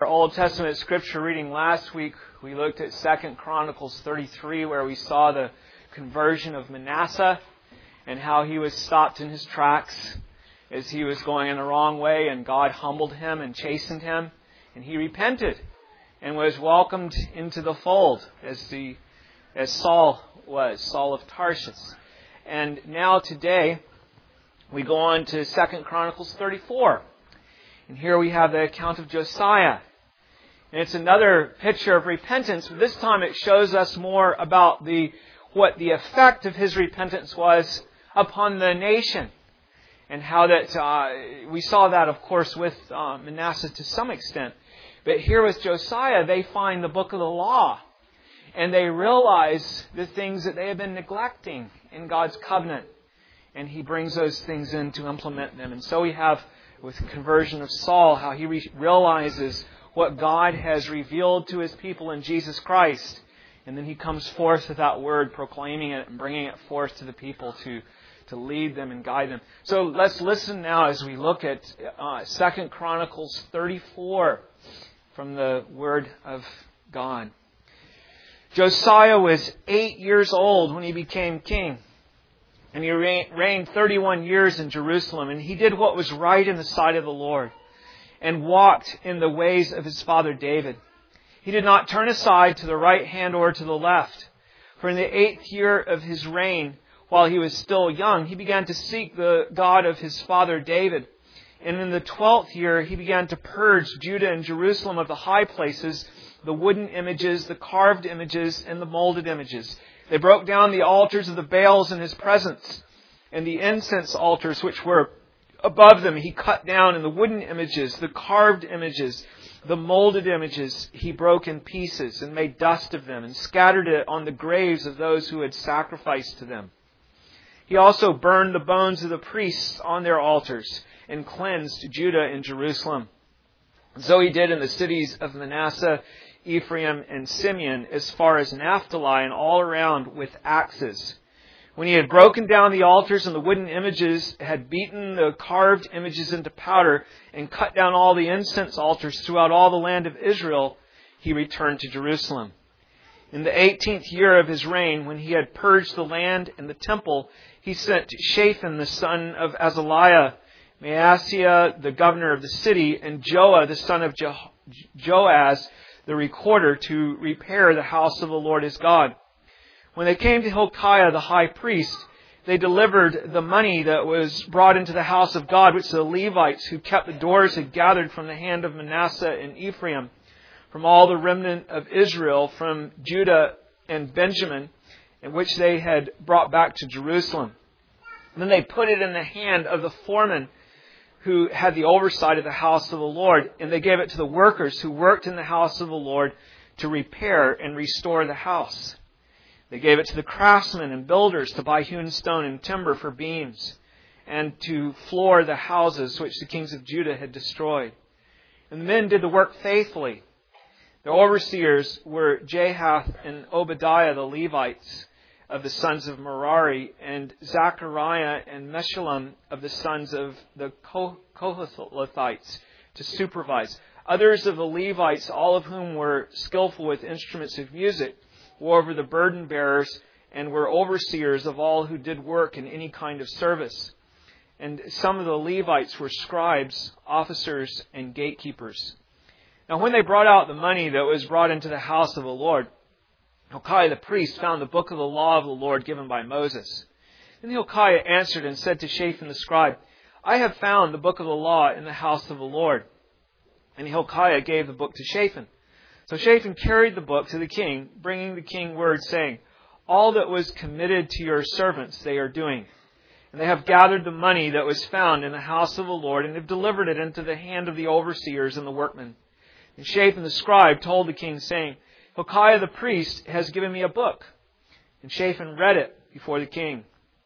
Our Old Testament scripture reading last week, we looked at 2 Chronicles 33, where we saw the conversion of Manasseh and how he was stopped in his tracks as he was going in the wrong way, and God humbled him and chastened him, and he repented and was welcomed into the fold as Saul was, Saul of Tarshish. And now today we go on to 2 Chronicles 34. And here we have the account of Josiah. And it's another picture of repentance, but this time it shows us more about what the effect of his repentance was upon the nation. And how that, we saw that, of course, with Manasseh to some extent. But here with Josiah, they find the book of the law. And they realize the things that they have been neglecting in God's covenant. And he brings those things in to implement them. And so we have, with the conversion of Saul, how he realizes what God has revealed to his people in Jesus Christ. And then he comes forth with that word, proclaiming it and bringing it forth to the people to lead them and guide them. So let's listen now as we look at 2 Chronicles 34 from the Word of God. Josiah was 8 years old when he became king. And he reigned 31 years in Jerusalem. And he did what was right in the sight of the Lord, and walked in the ways of his father David. He did not turn aside to the right hand or to the left. For in the 8th year of his reign, while he was still young, he began to seek the God of his father David. And in the 12th year, he began to purge Judah and Jerusalem of the high places, the wooden images, the carved images, and the molded images. They broke down the altars of the Baals in his presence, and the incense altars which were above them he cut down, and the wooden images, the carved images, the molded images he broke in pieces and made dust of them and scattered it on the graves of those who had sacrificed to them. He also burned the bones of the priests on their altars and cleansed Judah and Jerusalem. And so he did in the cities of Manasseh, Ephraim, and Simeon, as far as Naphtali, and all around with axes. When he had broken down the altars and the wooden images, had beaten the carved images into powder, and cut down all the incense altars throughout all the land of Israel, he returned to Jerusalem. In the 18th year of his reign, when he had purged the land and the temple, he sent Shaphan the son of Azaliah, Maaseiah the governor of the city, and Joah the son of Joaz the recorder, to repair the house of the Lord his God. When they came to Hilkiah the high priest, they delivered the money that was brought into the house of God, which the Levites who kept the doors had gathered from the hand of Manasseh and Ephraim, from all the remnant of Israel, from Judah and Benjamin, and which they had brought back to Jerusalem. And then they put it in the hand of the foreman who had the oversight of the house of the Lord, and they gave it to the workers who worked in the house of the Lord to repair and restore the house. They gave it to the craftsmen and builders to buy hewn stone and timber for beams, and to floor the houses which the kings of Judah had destroyed. And the men did the work faithfully. The overseers were Jahath and Obadiah the Levites of the sons of Merari, and Zechariah and Meshullam of the sons of the Kohathites to supervise. Others of the Levites, all of whom were skillful with instruments of music, were over the burden bearers and were overseers of all who did work in any kind of service. And some of the Levites were scribes, officers, and gatekeepers. Now when they brought out the money that was brought into the house of the Lord, Hilkiah the priest found the book of the law of the Lord given by Moses. Then Hilkiah answered and said to Shaphan the scribe, I have found the book of the law in the house of the Lord. And Hilkiah gave the book to Shaphan. So Shaphan carried the book to the king, bringing the king word, saying, All that was committed to your servants they are doing. And they have gathered the money that was found in the house of the Lord, and have delivered it into the hand of the overseers and the workmen. And Shaphan the scribe told the king, saying, Hilkiah the priest has given me a book. And Shaphan read it before the king.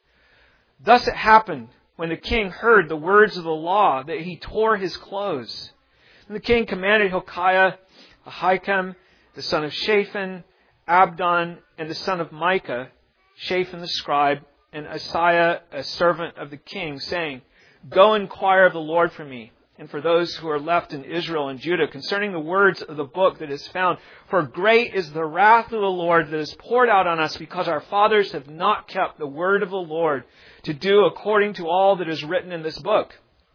Thus it happened, when the king heard the words of the law, that he tore his clothes. And the king commanded Hilkiah, Ahikam, the son of Shaphan, Abdon, and the son of Micah, Shaphan the scribe, and Asaiah, a servant of the king, saying, Go inquire of the Lord for me, and for those who are left in Israel and Judah concerning the words of the book that is found. For great is the wrath of the Lord that is poured out on us, because our fathers have not kept the word of the Lord to do according to all that is written in this book.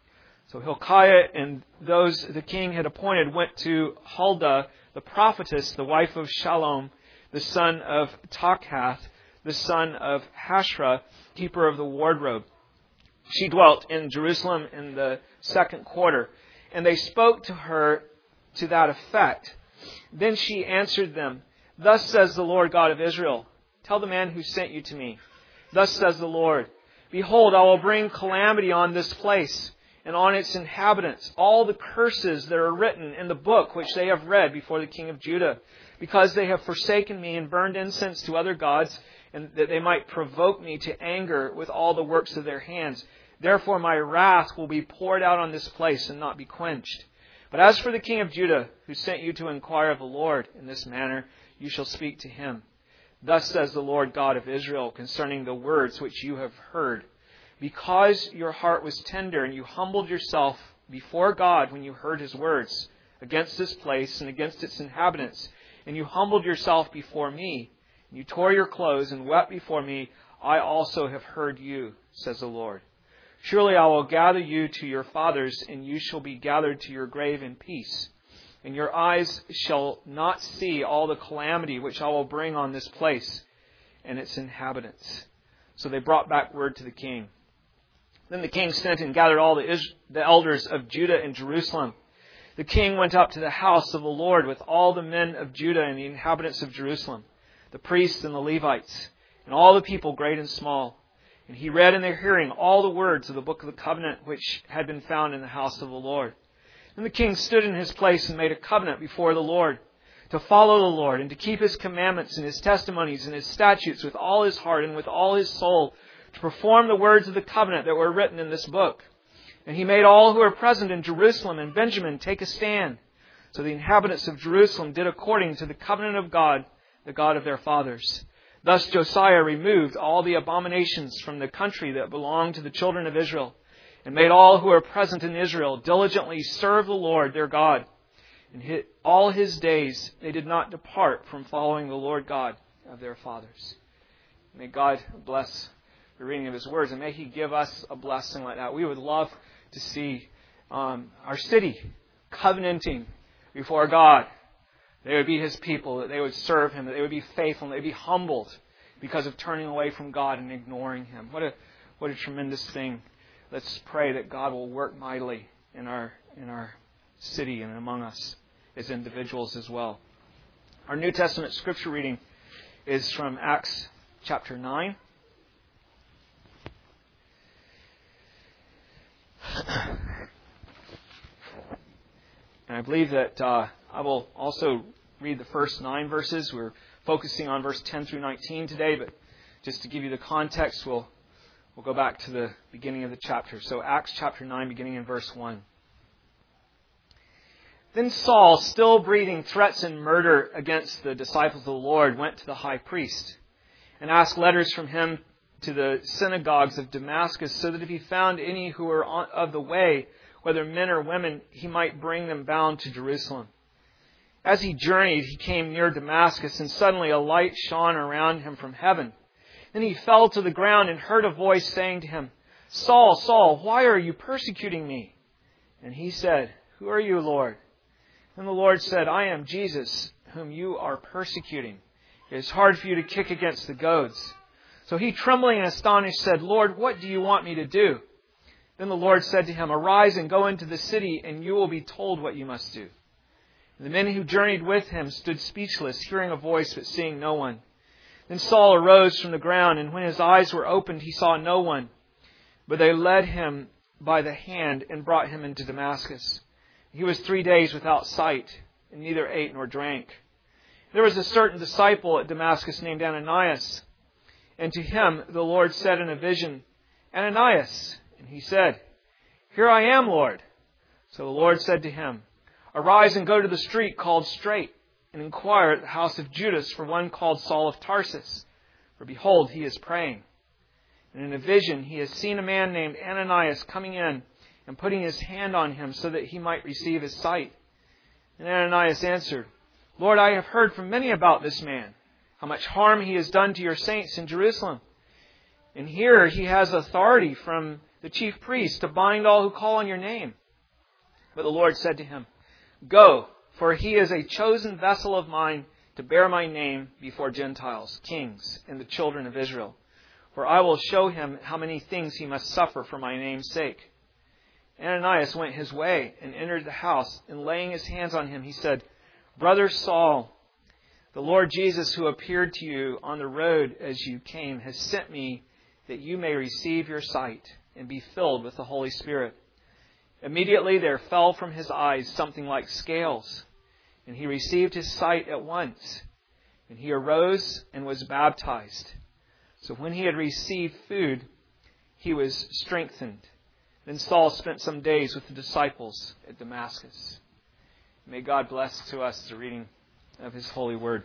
So Hilkiah and those the king had appointed went to Huldah, the prophetess, the wife of Shallum, the son of Takhath, the son of Hashrah, keeper of the wardrobe. She dwelt in Jerusalem in the second quarter, and they spoke to her to that effect. Then she answered them, Thus says the Lord God of Israel, tell the man who sent you to me, Thus says the Lord, Behold, I will bring calamity on this place and on its inhabitants, all the curses that are written in the book which they have read before the king of Judah, because they have forsaken me and burned incense to other gods, and that they might provoke me to anger with all the works of their hands. Therefore my wrath will be poured out on this place and not be quenched. But as for the king of Judah, who sent you to inquire of the Lord, in this manner you shall speak to him. Thus says the Lord God of Israel concerning the words which you have heard. Because your heart was tender and you humbled yourself before God when you heard his words against this place and against its inhabitants, and you humbled yourself before me, and you tore your clothes and wept before me, I also have heard you, says the Lord. Surely I will gather you to your fathers, and you shall be gathered to your grave in peace. And your eyes shall not see all the calamity which I will bring on this place and its inhabitants. So they brought back word to the king. Then the king sent and gathered all the elders of Judah and Jerusalem. The king went up to the house of the Lord with all the men of Judah and the inhabitants of Jerusalem, the priests and the Levites, and all the people, great and small. And he read in their hearing all the words of the book of the covenant which had been found in the house of the Lord. And the king stood in his place and made a covenant before the Lord, to follow the Lord and to keep his commandments and his testimonies and his statutes with all his heart and with all his soul, to perform the words of the covenant that were written in this book. And he made all who were present in Jerusalem and Benjamin take a stand. So the inhabitants of Jerusalem did according to the covenant of God, the God of their fathers. Thus Josiah removed all the abominations from the country that belonged to the children of Israel, and made all who were present in Israel diligently serve the Lord their God. And all his days they did not depart from following the Lord God of their fathers. May God bless the reading of his words, and may he give us a blessing like that. We would love to see our city covenanting before God. They would be his people, that they would serve him, that they would be faithful, and they would be humbled because of turning away from God and ignoring him. What a tremendous thing. Let's pray that God will work mightily in our city and among us as individuals as well. Our New Testament scripture reading is from Acts chapter 9. And I believe that I will also read the first 9 verses. We're focusing on verse 10 through 19 today, but just to give you the context, we'll go back to the beginning of the chapter. So Acts chapter 9, beginning in verse 1. Then Saul, still breathing threats and murder against the disciples of the Lord, went to the high priest and asked letters from him to the synagogues of Damascus, so that if he found any who were of the way, whether men or women, he might bring them bound to Jerusalem. As he journeyed, he came near Damascus, and suddenly a light shone around him from heaven. Then he fell to the ground and heard a voice saying to him, Saul, Saul, why are you persecuting me? And he said, Who are you, Lord? And the Lord said, I am Jesus, whom you are persecuting. It is hard for you to kick against the goads. So he, trembling and astonished, said, Lord, what do you want me to do? Then the Lord said to him, Arise and go into the city, and you will be told what you must do. And the men who journeyed with him stood speechless, hearing a voice but seeing no one. Then Saul arose from the ground, and when his eyes were opened, he saw no one. But they led him by the hand and brought him into Damascus. He was 3 days without sight, and neither ate nor drank. There was a certain disciple at Damascus named Ananias. And to him the Lord said in a vision, Ananias. And he said, Here I am, Lord. So the Lord said to him, Arise and go to the street called Straight, and inquire at the house of Judas for one called Saul of Tarsus. For behold, he is praying. And in a vision he has seen a man named Ananias coming in, and putting his hand on him so that he might receive his sight. And Ananias answered, Lord, I have heard from many about this man, how much harm he has done to your saints in Jerusalem. And here he has authority from the chief priest to bind all who call on your name. But the Lord said to him, Go, for he is a chosen vessel of mine to bear my name before Gentiles, kings, and the children of Israel. For I will show him how many things he must suffer for my name's sake. Ananias went his way and entered the house, and laying his hands on him, he said, Brother Saul, the Lord Jesus, who appeared to you on the road as you came, has sent me that you may receive your sight and be filled with the Holy Spirit. Immediately there fell from his eyes something like scales, and he received his sight at once. And he arose and was baptized. So when he had received food, he was strengthened. Then Saul spent some days with the disciples at Damascus. May God bless to us the reading of his holy word.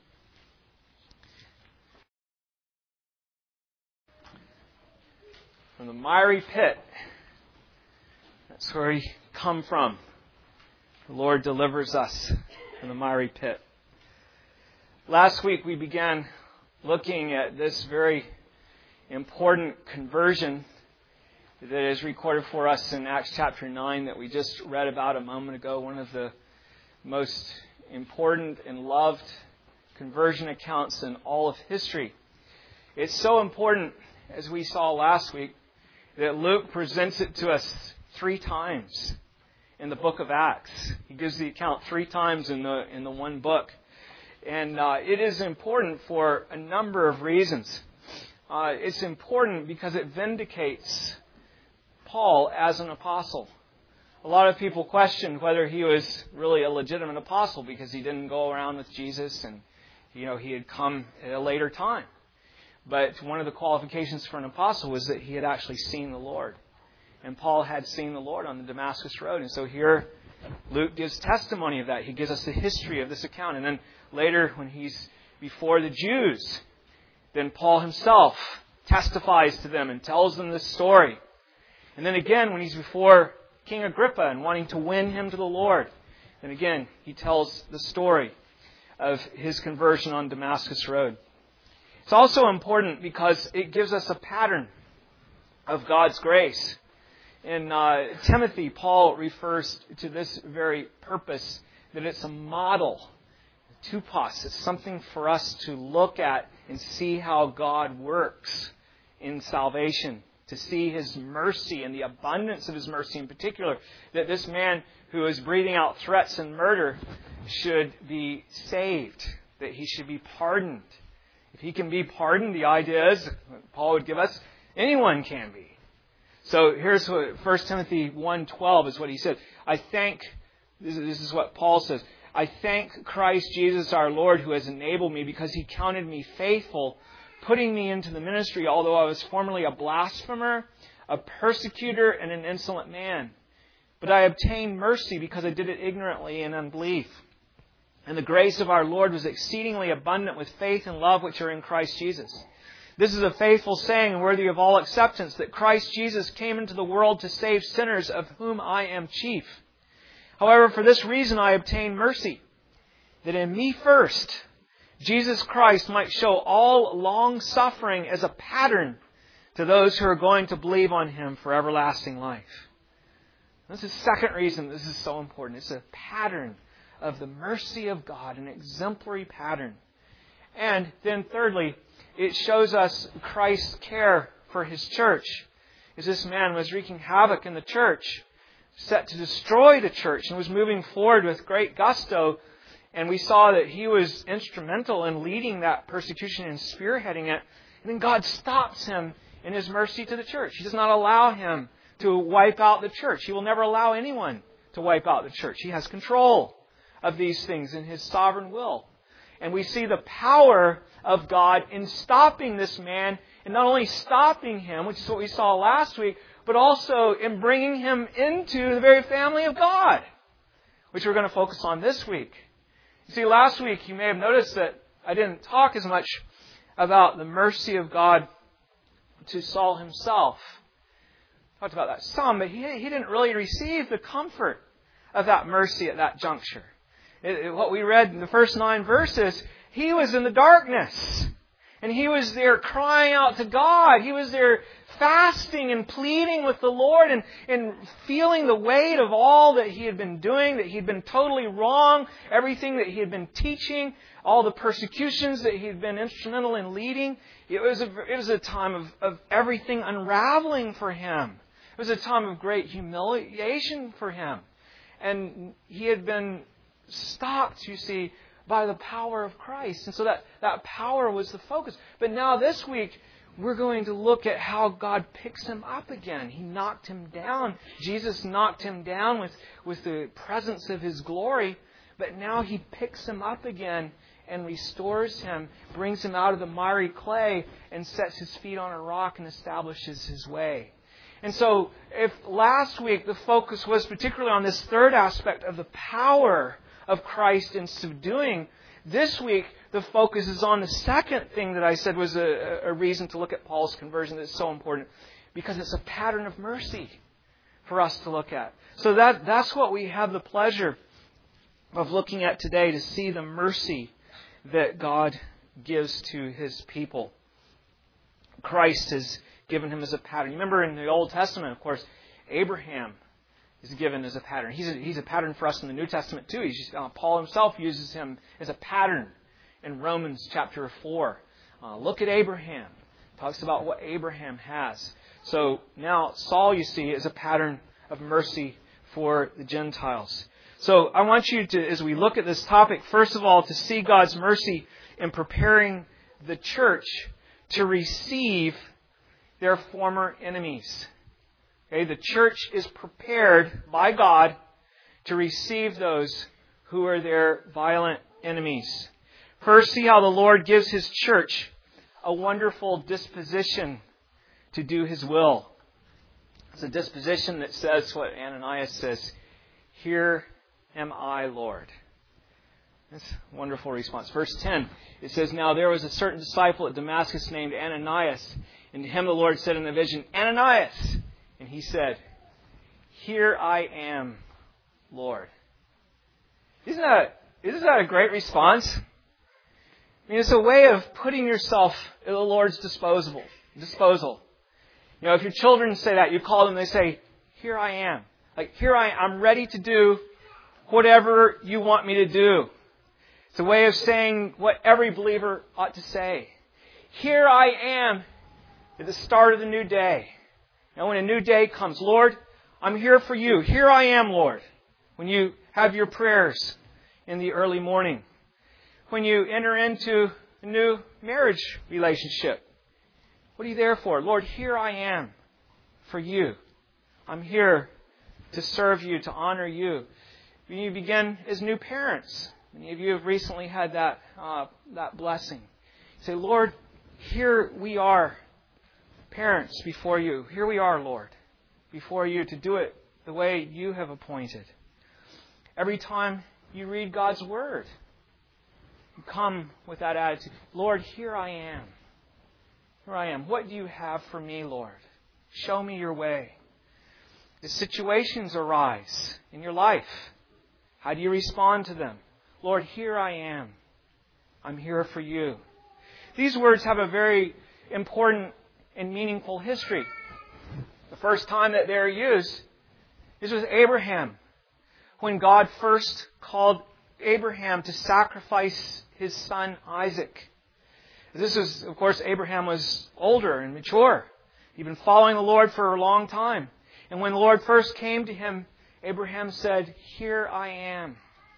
From the miry pit, that's where we come from. The Lord delivers us from the miry pit. Last week we began looking at this very important conversion that is recorded for us in Acts chapter 9 that we just read about a moment ago. One of the most important and loved conversion accounts in all of history. It's so important, as we saw last week, that Luke presents it to us 3 times in the book of Acts. He gives the account 3 times in the one book. And it is important for a number of reasons. It's important because it vindicates Paul as an apostle. A lot of people question whether he was really a legitimate apostle because he didn't go around with Jesus and he had come at a later time. But one of the qualifications for an apostle was that he had actually seen the Lord. And Paul had seen the Lord on the Damascus Road. And so here Luke gives testimony of that. He gives us the history of this account. And then later when he's before the Jews, then Paul himself testifies to them and tells them this story. And then again when he's before King Agrippa and wanting to win him to the Lord, then again he tells the story of his conversion on Damascus Road. It's also important because it gives us a pattern of God's grace. In Timothy, Paul refers to this very purpose, that it's a model, tupos. It's something for us to look at and see how God works in salvation, to see His mercy and the abundance of His mercy in particular, that this man who is breathing out threats and murder should be saved, that he should be pardoned. If he can be pardoned, the idea is, Paul would give us, anyone can be. So here's what 1 Timothy 1:12 is what he said. This is what Paul says. I thank Christ Jesus our Lord who has enabled me because He counted me faithful, putting me into the ministry, although I was formerly a blasphemer, a persecutor, and an insolent man. But I obtained mercy because I did it ignorantly in unbelief. And the grace of our Lord was exceedingly abundant with faith and love which are in Christ Jesus. This is a faithful saying worthy of all acceptance, that Christ Jesus came into the world to save sinners, of whom I am chief. However, for this reason I obtained mercy, that in me first Jesus Christ might show all long suffering as a pattern to those who are going to believe on Him for everlasting life. This is the second reason this is so important. It's a pattern of the mercy of God, an exemplary pattern. And then thirdly, it shows us Christ's care for His church. As this man was wreaking havoc in the church, set to destroy the church, and was moving forward with great gusto. And we saw that he was instrumental in leading that persecution and spearheading it. And then God stops him in His mercy to the church. He does not allow him to wipe out the church. He will never allow anyone to wipe out the church. He has control of these things in His sovereign will. And we see the power of God in stopping this man, and not only stopping him, which is what we saw last week, but also in bringing him into the very family of God, which we're going to focus on this week. You see, last week you may have noticed that I didn't talk as much about the mercy of God to Saul himself. talked about that some, but he didn't really receive the comfort of that mercy at that juncture. What we read in the first 9 verses, he was in the darkness. And he was there crying out to God. He was there fasting and pleading with the Lord and feeling the weight of all that he had been doing, that he had been totally wrong, everything that he had been teaching, all the persecutions that he had been instrumental in leading. It was a time of everything unraveling for him. It was a time of great humiliation for him. And he had been stopped, you see, by the power of Christ. And so that power was the focus. But now this week, we're going to look at how God picks him up again. He knocked him down. Jesus knocked him down with the presence of His glory. But now He picks him up again and restores him, brings him out of the miry clay, and sets his feet on a rock and establishes His way. And so, if last week the focus was particularly on this third aspect of the power of Christ in subduing, this week the focus is on the second thing that I said was a reason to look at Paul's conversion that's so important, because it's a pattern of mercy for us to look at. So that's what we have the pleasure of looking at today, to see the mercy that God gives to His people. Christ has given him as a pattern. You remember in the Old Testament, of course, Abraham is given as a pattern. He's a pattern for us in the New Testament too. Paul himself uses him as a pattern in Romans chapter 4. Look at Abraham. Talks about what Abraham has. So now Saul, you see, is a pattern of mercy for the Gentiles. So I want you to, as we look at this topic, first of all, to see God's mercy in preparing the church to receive their former enemies. Okay, the church is prepared by God to receive those who are their violent enemies. First, see how the Lord gives His church a wonderful disposition to do His will. It's a disposition that says what Ananias says, "Here am I, Lord." That's a wonderful response. Verse 10, it says, "Now there was a certain disciple at Damascus named Ananias, and to him the Lord said in the vision, 'Ananias!' And he said, 'Here I am, Lord.'" Isn't that a great response? I mean, it's a way of putting yourself at the Lord's disposal. You know, if your children say that, you call them, they say, "Here I am." Like, I'm ready to do whatever you want me to do. It's a way of saying what every believer ought to say. Here I am at the start of the new day. Now, when a new day comes, "Lord, I'm here for you. Here I am, Lord." When you have your prayers in the early morning. When you enter into a new marriage relationship. What are you there for? "Lord, here I am for you. I'm here to serve you, to honor you." When you begin as new parents, many of you have recently had that blessing. You say, "Lord, here we are, parents, before you. Here we are, Lord, before you to do it the way you have appointed." Every time you read God's Word, you come with that attitude. "Lord, here I am. Here I am. What do you have for me, Lord? Show me your way." As situations arise in your life, how do you respond to them? "Lord, here I am. I'm here for you." These words have a very important and meaningful history. The first time that they're used is with Abraham, when God first called Abraham to sacrifice his son Isaac. This is, of course, Abraham was older and mature. He'd been following the Lord for a long time. And when the Lord first came to him, Abraham said, "Here I am."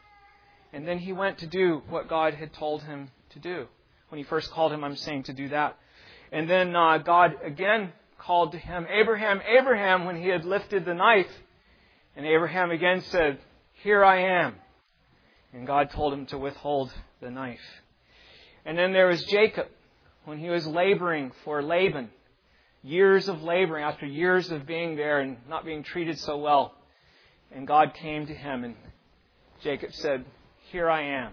And then he went to do what God had told him to do. When he first called him, I'm saying to do that. And then God again called to him, "Abraham, Abraham," when he had lifted the knife. And Abraham again said, "Here I am." And God told him to withhold the knife. And then there was Jacob, when he was laboring for Laban. Years of laboring, after years of being there and not being treated so well. And God came to him and Jacob said, "Here I am."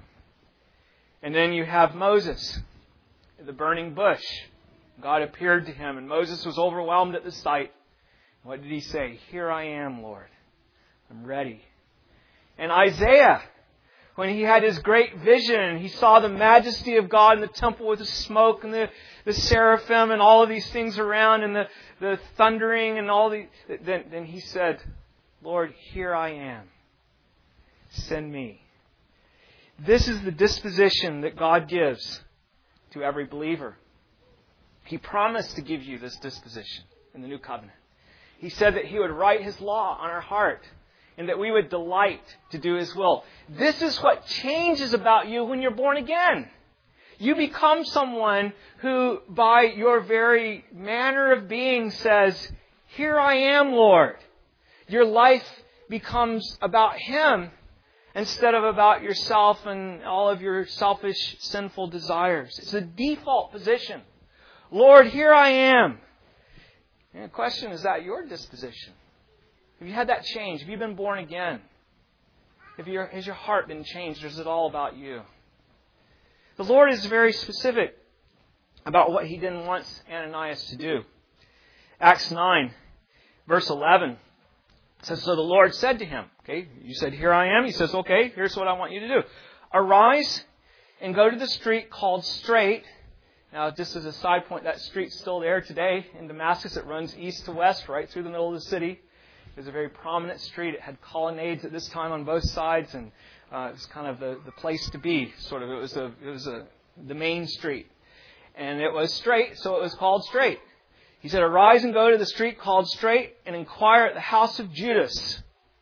And then you have Moses at the burning bush. God appeared to him and Moses was overwhelmed at the sight. What did he say? Here I am, Lord. I'm ready. And Isaiah, when he had his great vision, he saw the majesty of God in the temple with the smoke and the seraphim and all of these things around and the thundering and all the... Then he said, Lord, here I am. Send me. This is the disposition that God gives to every believer. He promised to give you this disposition in the new covenant. He said that He would write His law on our heart and that we would delight to do His will. This is what changes about you when you're born again. You become someone who, by your very manner of being, says, here I am, Lord. Your life becomes about Him instead of about yourself and all of your selfish, sinful desires. It's a default position. Lord, here I am. And the question, is that your disposition? Have you had that change? Have you been born again? Has your heart been changed, or is it all about you? The Lord is very specific about what He didn't want Ananias to do. Acts 9, verse 11 says, so the Lord said to him, okay, you said, here I am. He says, okay, here's what I want you to do. Arise and go to the street called Straight. Now, just as a side point, that street's still there today in Damascus. It runs east to west, right through the middle of the city. It was a very prominent street. It had colonnades at this time on both sides, and it was kind of the place to be, sort of. It was the main street. And it was straight, so it was called Straight. He said, arise and go to the street called Straight and inquire at the house of Judas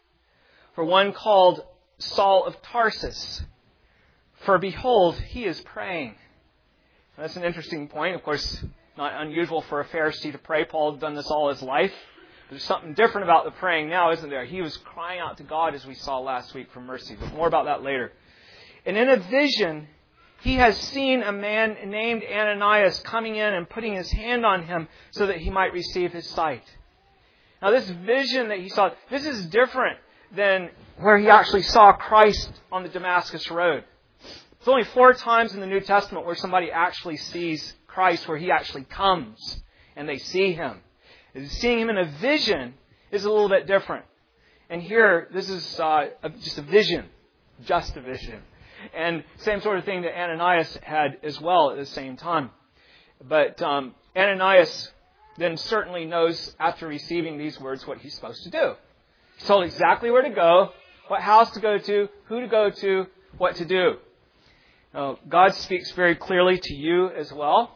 for one called Saul of Tarsus. For behold, he is praying. Now, that's an interesting point. Of course, not unusual for a Pharisee to pray. Paul had done this all his life. There's something different about the praying now, isn't there? He was crying out to God, as we saw last week, for mercy. But more about that later. And in a vision, he has seen a man named Ananias coming in and putting his hand on him so that he might receive his sight. Now, this vision that he saw, this is different than where he actually saw Christ on the Damascus Road. It's only 4 times in the New Testament where somebody actually sees Christ, where He actually comes and they see Him. Seeing Him in a vision is a little bit different. And here, this is just a vision. Just a vision. And same sort of thing that Ananias had as well at the same time. But Ananias then certainly knows, after receiving these words, what he's supposed to do. He's told exactly where to go, what house to go to, who to go to, what to do. Now, God speaks very clearly to you as well,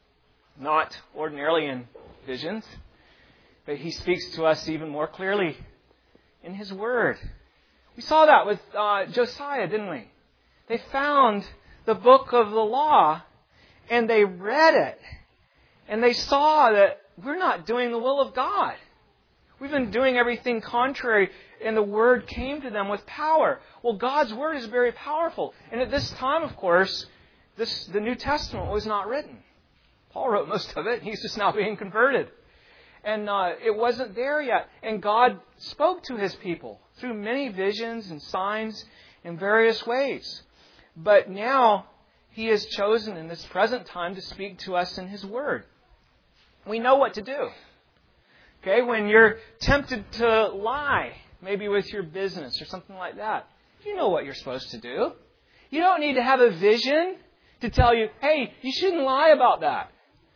not ordinarily in visions, but He speaks to us even more clearly in His Word. We saw that with Josiah, didn't we? They found the book of the law and they read it and they saw that we're not doing the will of God. We've been doing everything contrary, and the Word came to them with power. Well, God's Word is very powerful. And at this time, of course, the New Testament was not written. Paul wrote most of it. He's just now being converted. And it wasn't there yet. And God spoke to His people through many visions and signs in various ways. But now He has chosen in this present time to speak to us in His Word. We know what to do. Okay, when you're tempted to lie, maybe with your business or something like that, you know what you're supposed to do. You don't need to have a vision to tell you, hey, you shouldn't lie about that.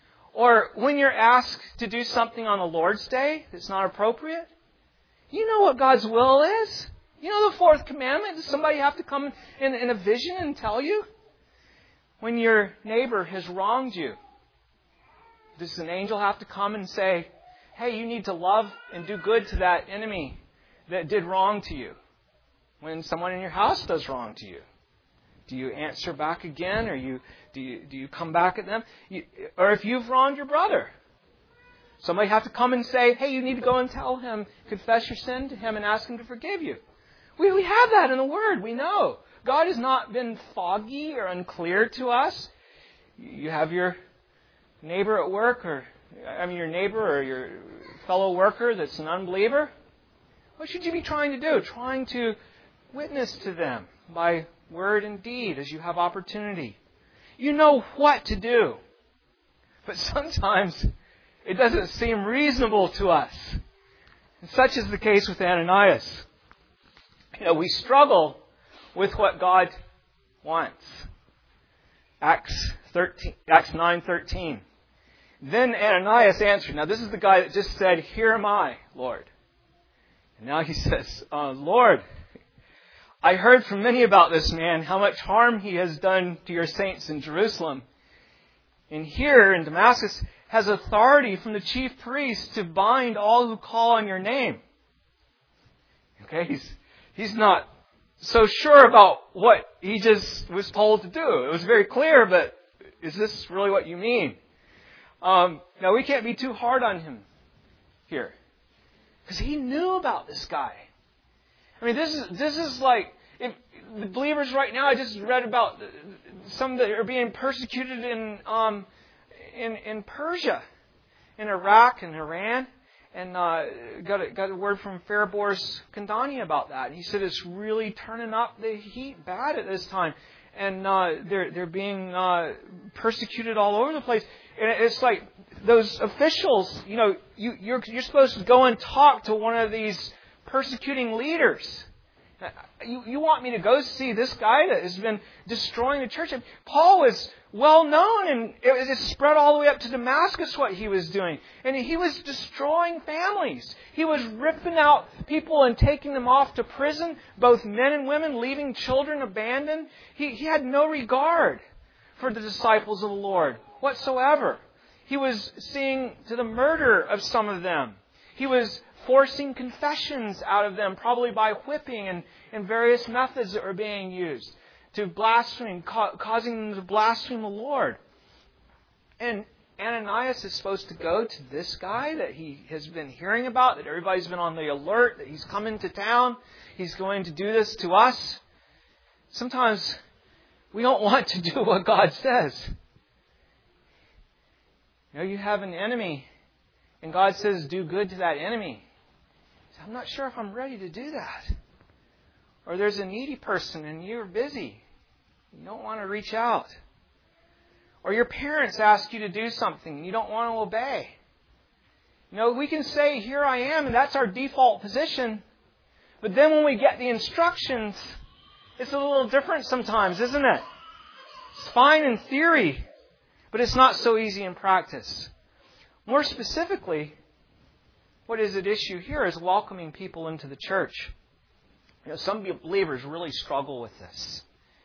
Or when you're asked to do something on the Lord's Day that's not appropriate, you know what God's will is. You know the 4th commandment. Does somebody have to come in a vision and tell you? When your neighbor has wronged you, does an angel have to come and say, hey, you need to love and do good to that enemy that did wrong to you? When someone in your house does wrong to you, do you answer back again, or do you come back at them? Or if you've wronged your brother, somebody have to come and say, hey, you need to go and tell him, confess your sin to him and ask him to forgive you. We have that in the Word. We know. God has not been foggy or unclear to us. You have your neighbor at work, your neighbor or your fellow worker that's an unbeliever. What should you be trying to do? Trying to witness to them by word and deed as you have opportunity. You know what to do. But sometimes it doesn't seem reasonable to us. And such is the case with Ananias. We struggle with what God wants. Acts 9:13. Then Ananias answered. Now this is the guy that just said, "Here am I, Lord." And now he says, "Lord, I heard from many about this man, how much harm he has done to your saints in Jerusalem. And here in Damascus has authority from the chief priests to bind all who call on your name." Okay, he's not so sure about what he just was told to do. It was very clear, but is this really what you mean? Now, we can't be too hard on him here, because he knew about this guy. I mean, this is like, if the believers right now, I just read about some that are being persecuted in Persia, in Iraq and Iran. And got a word from Feroboros Kandani about that. And he said it's really turning up the heat bad at this time. And they're being persecuted all over the place. And it's like those officials, you're supposed to go and talk to one of these persecuting leaders. You want me to go see this guy that has been destroying the church? And Paul was well known, and it spread all the way up to Damascus what he was doing. And he was destroying families. He was ripping out people and taking them off to prison, both men and women, leaving children abandoned. He had no regard for the disciples of the Lord whatsoever. He was seeing to the murder of some of them. He was forcing confessions out of them, probably by whipping and various methods that were being used to blaspheme, causing them to blaspheme the Lord. And Ananias is supposed to go to this guy that he has been hearing about, that everybody's been on the alert, that he's coming to town, he's going to do this to us. Sometimes we don't want to do what God says. You have an enemy, and God says, do good to that enemy. I'm not sure if I'm ready to do that. Or there's a needy person and you're busy. You don't want to reach out. Or your parents ask you to do something and you don't want to obey. We can say, here I am, and that's our default position. But then when we get the instructions, it's a little different sometimes, isn't it? It's fine in theory, but it's not so easy in practice. More specifically, what is at issue here is welcoming people into the church. Some believers really struggle with this.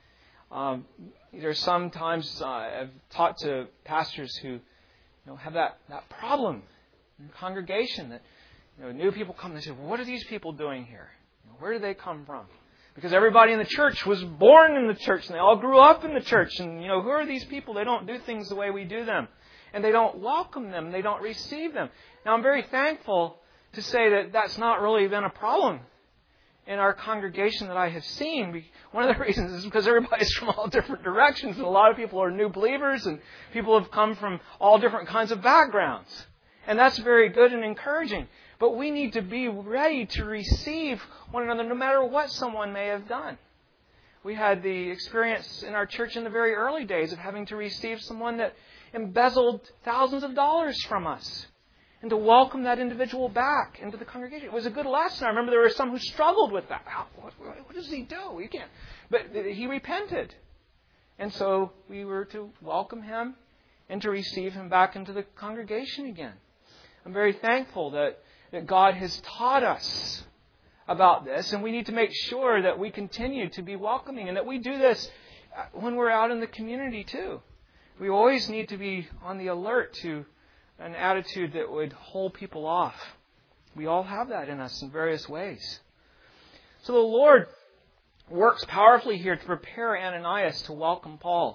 There's sometimes I've talked to pastors who have that problem in the congregation that new people come and they say, what are these people doing here? Where do they come from? Because everybody in the church was born in the church and they all grew up in the church. And who are these people? They don't do things the way we do them. And they don't welcome them. They don't receive them. Now, I'm very thankful to say that that's not really been a problem in our congregation that I have seen. One of the reasons is because everybody's from all different directions, and a lot of people are new believers, and people have come from all different kinds of backgrounds. And that's very good and encouraging. But we need to be ready to receive one another no matter what someone may have done. We had the experience in our church in the very early days of having to receive someone that embezzled thousands of dollars from us, and to welcome that individual back into the congregation. It was a good lesson. I remember there were some who struggled with that. What does he do? He can't. But he repented. And so we were to welcome him and to receive him back into the congregation again. I'm very thankful that God has taught us about this, and we need to make sure that we continue to be welcoming and that we do this when we're out in the community too. We always need to be on the alert to an attitude that would hold people off. We all have that in us in various ways. So the Lord works powerfully here to prepare Ananias to welcome Paul.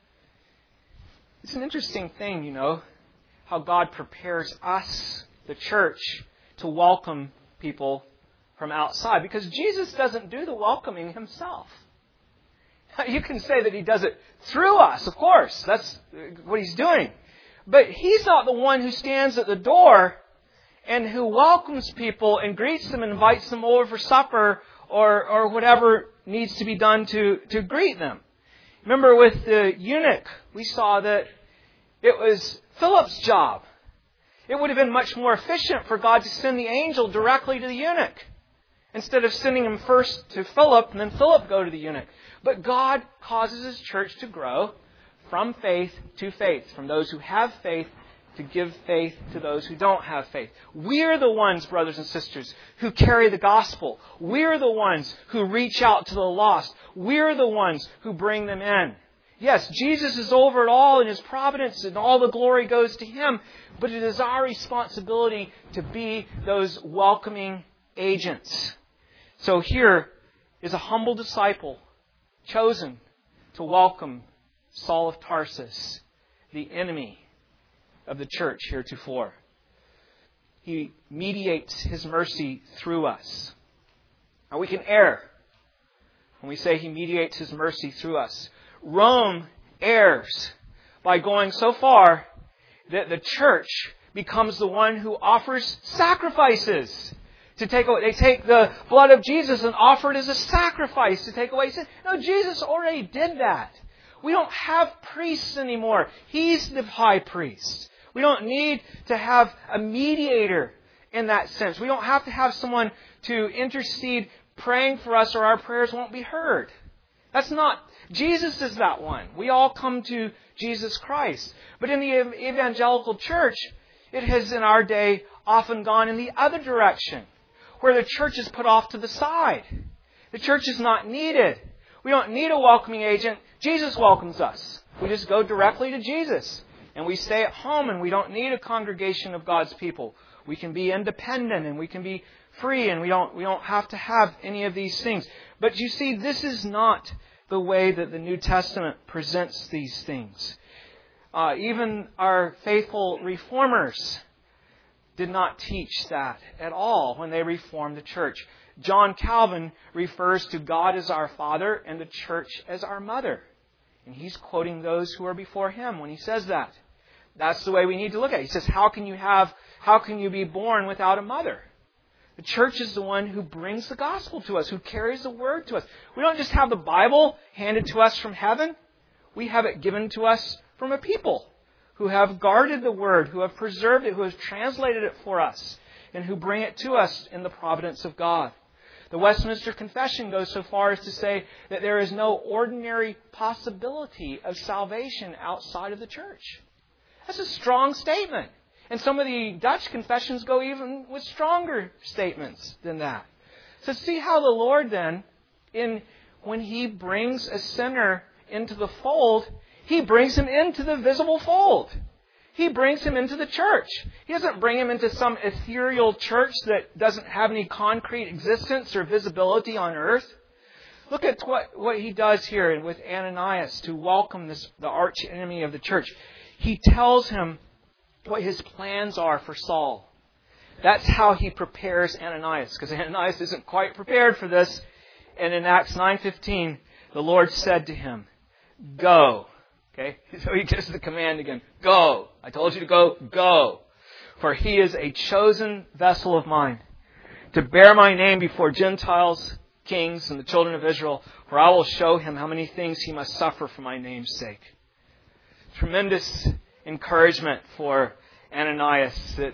It's an interesting thing, how God prepares us, the church, to welcome people from outside. Because Jesus doesn't do the welcoming himself. You can say that he does it through us, of course. That's what he's doing. But he's not the one who stands at the door and who welcomes people and greets them and invites them over for supper or whatever needs to be done to greet them. Remember with the eunuch, we saw that it was Philip's job. It would have been much more efficient for God to send the angel directly to the eunuch, instead of sending him first to Philip and then Philip go to the eunuch. But God causes His church to grow from faith to faith, from those who have faith to give faith to those who don't have faith. We're the ones, brothers and sisters, who carry the gospel. We're the ones who reach out to the lost. We're the ones who bring them in. Yes, Jesus is over it all in His providence, and all the glory goes to Him. But it is our responsibility to be those welcoming agents. So here is a humble disciple chosen to welcome Saul of Tarsus, the enemy of the church heretofore. He mediates His mercy through us. Now we can err when we say He mediates His mercy through us. Rome errs by going so far that the church becomes the one who offers sacrifices to take away. They take the blood of Jesus and offer it as a sacrifice to take away sin. No, Jesus already did that. We don't have priests anymore. He's the high priest. We don't need to have a mediator in that sense. We don't have to have someone to intercede praying for us or our prayers won't be heard. That's not, Jesus is that one. We all come to Jesus Christ. But in the evangelical church, it has in our day often gone in the other direction, where the church is put off to the side. The church is not needed. We don't need a welcoming agent. Jesus welcomes us. We just go directly to Jesus. And we stay at home, and we don't need a congregation of God's people. We can be independent, and we can be free, and we don't have to have any of these things. But you see, this is not the way that the New Testament presents these things. Even our faithful reformers did not teach that at all when they reformed the church. John Calvin refers to God as our Father and the church as our mother. And he's quoting those who are before him when he says that. That's the way we need to look at it. He says, how can you be born without a mother? The church is the one who brings the gospel to us, who carries the word to us. We don't just have the Bible handed to us from heaven. We have it given to us from a people who have guarded the word, who have preserved it, who have translated it for us, and who bring it to us in the providence of God. The Westminster Confession goes so far as to say that there is no ordinary possibility of salvation outside of the church. That's a strong statement. And some of the Dutch confessions go even with stronger statements than that. So see how the Lord then, when He brings a sinner into the fold, He brings him into the visible fold. He brings him into the church. He doesn't bring him into some ethereal church that doesn't have any concrete existence or visibility on earth. Look at what He does here with Ananias to welcome the arch enemy of the church. He tells him what his plans are for Saul. That's how He prepares Ananias, because Ananias isn't quite prepared for this. And in Acts 9:15, the Lord said to him, "Go." Okay? So He gives the command again. Go. I told you to go. Go. For he is a chosen vessel of mine to bear my name before Gentiles, kings, and the children of Israel, for I will show him how many things he must suffer for my name's sake. Tremendous encouragement for Ananias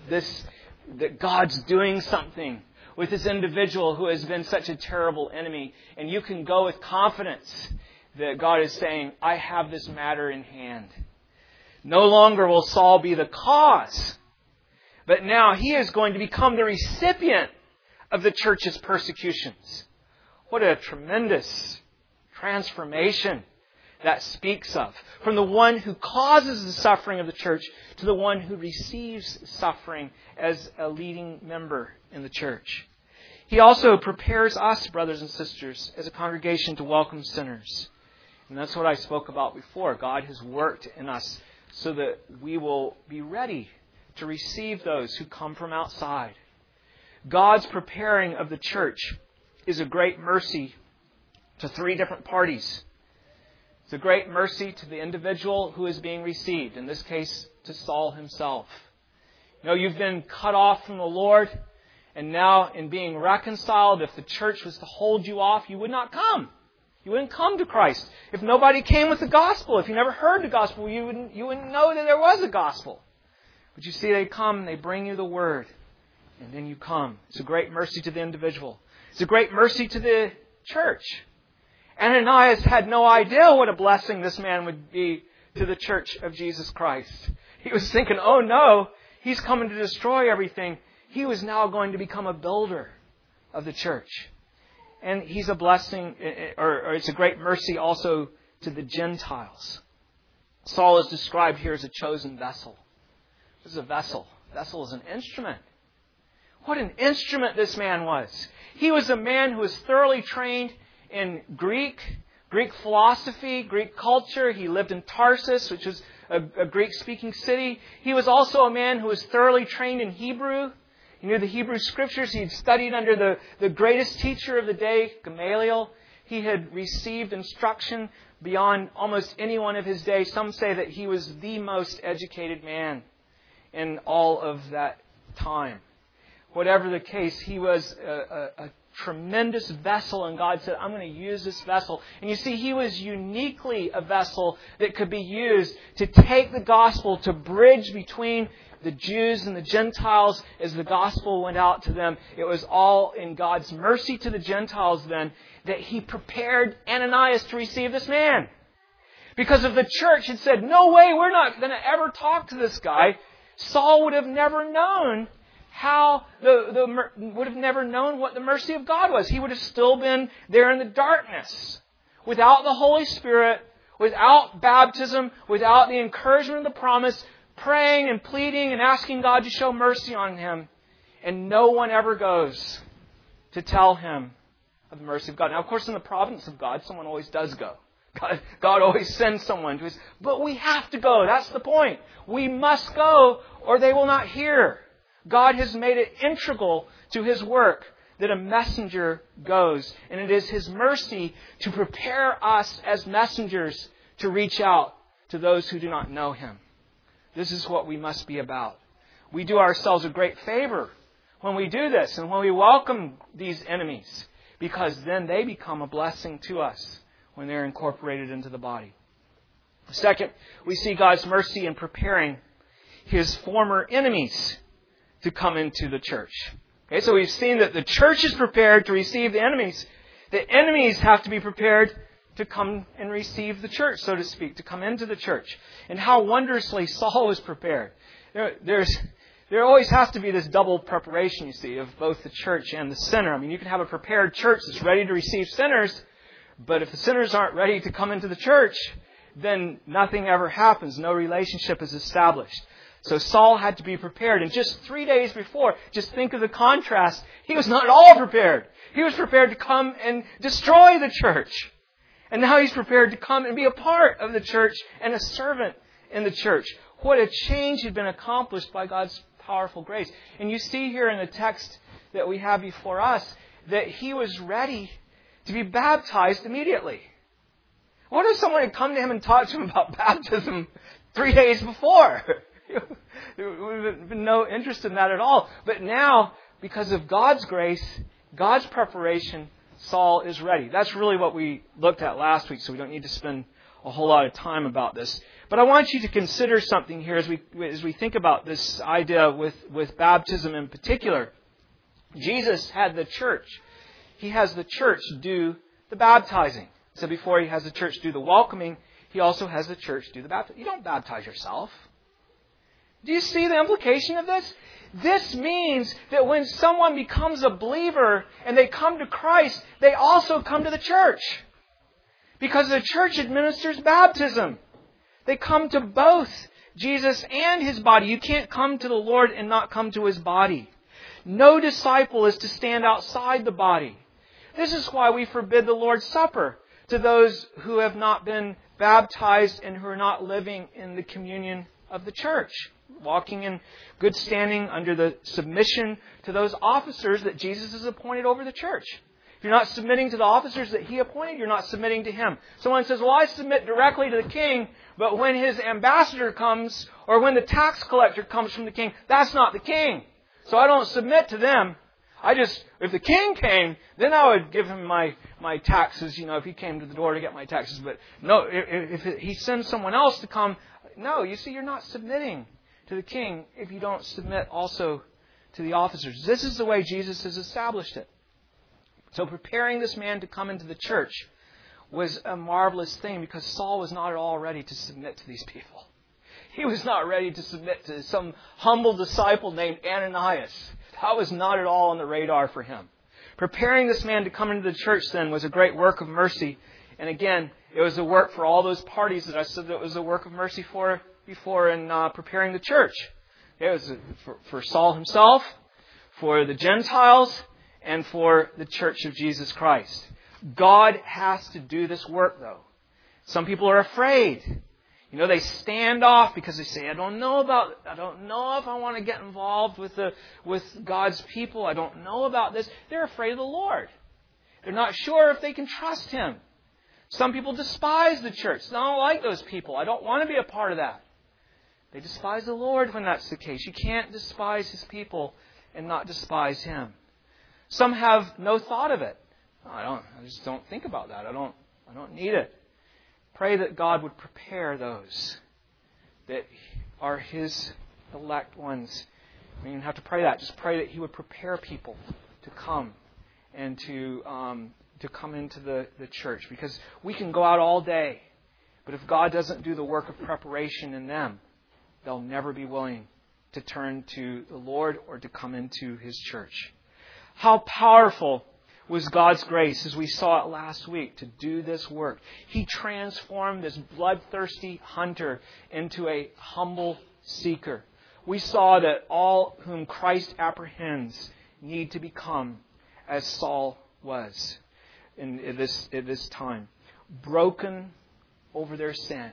that God's doing something with this individual who has been such a terrible enemy. And you can go with confidence that God is saying, I have this matter in hand. No longer will Saul be the cause, but now he is going to become the recipient of the church's persecutions. What a tremendous transformation that speaks of. From the one who causes the suffering of the church to the one who receives suffering as a leading member in the church. He also prepares us, brothers and sisters, as a congregation to welcome sinners. And that's what I spoke about before. God has worked in us so that we will be ready to receive those who come from outside. God's preparing of the church is a great mercy to three different parties. It's a great mercy to the individual who is being received, in this case to Saul himself. You know, you've been cut off from the Lord, and now in being reconciled, if the church was to hold you off, you would not come. You wouldn't come to Christ. If nobody came with the gospel, if you never heard the gospel, you wouldn't know that there was a gospel. But you see, they come, they bring you the Word, and then you come. It's a great mercy to the individual. It's a great mercy to the church. Ananias had no idea what a blessing this man would be to the church of Jesus Christ. He was thinking, oh no, he's coming to destroy everything. He was now going to become a builder of the church. And he's a blessing, or it's a great mercy also to the Gentiles. Saul is described here as a chosen vessel. This is a vessel. Vessel is an instrument. What an instrument this man was. He was a man who was thoroughly trained in Greek philosophy, Greek culture. He lived in Tarsus, which was a Greek-speaking city. He was also a man who was thoroughly trained in Hebrew. He knew the Hebrew Scriptures. He had studied under the greatest teacher of the day, Gamaliel. He had received instruction beyond almost anyone of his day. Some say that he was the most educated man in all of that time. Whatever the case, he was a tremendous vessel, and God said, I'm going to use this vessel. And you see, he was uniquely a vessel that could be used to take the gospel, to bridge between the Jews and the Gentiles as the gospel went out to them. It was all in God's mercy to the Gentiles then that He prepared Ananias to receive this man. Because if the church had said, no way, we're not going to ever talk to this guy, Saul would have never known would have never known what the mercy of God was. He would have still been there in the darkness, without the Holy Spirit, without baptism, without the encouragement of the promise, praying and pleading and asking God to show mercy on him. And no one ever goes to tell him of the mercy of God. Now, of course, in the providence of God, someone always does go. God always sends someone to us. But we have to go. That's the point. We must go, or they will not hear. God has made it integral to His work that a messenger goes. And it is His mercy to prepare us as messengers to reach out to those who do not know Him. This is what we must be about. We do ourselves a great favor when we do this and when we welcome these enemies, because then they become a blessing to us when they're incorporated into the body. Second, we see God's mercy in preparing His former enemies to come into the church. Okay, so we've seen that the church is prepared to receive the enemies. The enemies have to be prepared to come and receive the church, so to speak, to come into the church. And how wondrously Saul was prepared. There always has to be this double preparation, you see, of both the church and the sinner. I mean, you can have a prepared church that's ready to receive sinners, but if the sinners aren't ready to come into the church, then nothing ever happens. No relationship is established. So Saul had to be prepared. And just 3 days before, just think of the contrast, he was not at all prepared. He was prepared to come and destroy the church. And now he's prepared to come and be a part of the church and a servant in the church. What a change had been accomplished by God's powerful grace. And you see here in the text that we have before us that he was ready to be baptized immediately. What if someone had come to him and talked to him about baptism 3 days before? There would have been no interest in that at all. But now, because of God's grace, God's preparation, Saul is ready. That's really what we looked at last week, so we don't need to spend a whole lot of time about this. But I want you to consider something here as we think about this idea with baptism in particular. Jesus had the church. He has the church do the baptizing. So before He has the church do the welcoming, He also has the church do the baptizing. You don't baptize yourself. Do you see the implication of this? This means that when someone becomes a believer and they come to Christ, they also come to the church. Because the church administers baptism. They come to both Jesus and His body. You can't come to the Lord and not come to His body. No disciple is to stand outside the body. This is why we forbid the Lord's Supper to those who have not been baptized and who are not living in the communion of the church, walking in good standing under the submission to those officers that Jesus has appointed over the church. If you're not submitting to the officers that He appointed, you're not submitting to Him. Someone says, well, I submit directly to the king, but when his ambassador comes or when the tax collector comes from the king, that's not the king. So I don't submit to them. If the king came, then I would give him my taxes, if he came to the door to get my taxes. But no, if he sends someone else to come, no, you see, you're not submitting to the king if you don't submit also to the officers. This is the way Jesus has established it. So preparing this man to come into the church was a marvelous thing because Saul was not at all ready to submit to these people. He was not ready to submit to some humble disciple named Ananias. That was not at all on the radar for him. Preparing this man to come into the church then was a great work of mercy. And again, it was a work for all those parties that I said that it was a work of mercy for before in preparing the church. It was for Saul himself, for the Gentiles, and for the church of Jesus Christ. God has to do this work, though. Some people are afraid. They stand off because they say, I don't know if I want to get involved with God's people. I don't know about this. They're afraid of the Lord. They're not sure if they can trust Him. Some people despise the church. I don't like those people. I don't want to be a part of that. They despise the Lord when that's the case. You can't despise His people and not despise Him. Some have no thought of it. I just don't think about that. I don't need it. Pray that God would prepare those that are His elect ones. You don't have to pray that. Just pray that He would prepare people to come and to come into the church. Because we can go out all day, but if God doesn't do the work of preparation in them, they'll never be willing to turn to the Lord or to come into His church. How powerful was God's grace, as we saw it last week, to do this work. He transformed this bloodthirsty hunter into a humble seeker. We saw that all whom Christ apprehends need to become as Saul was at this time. Broken over their sin.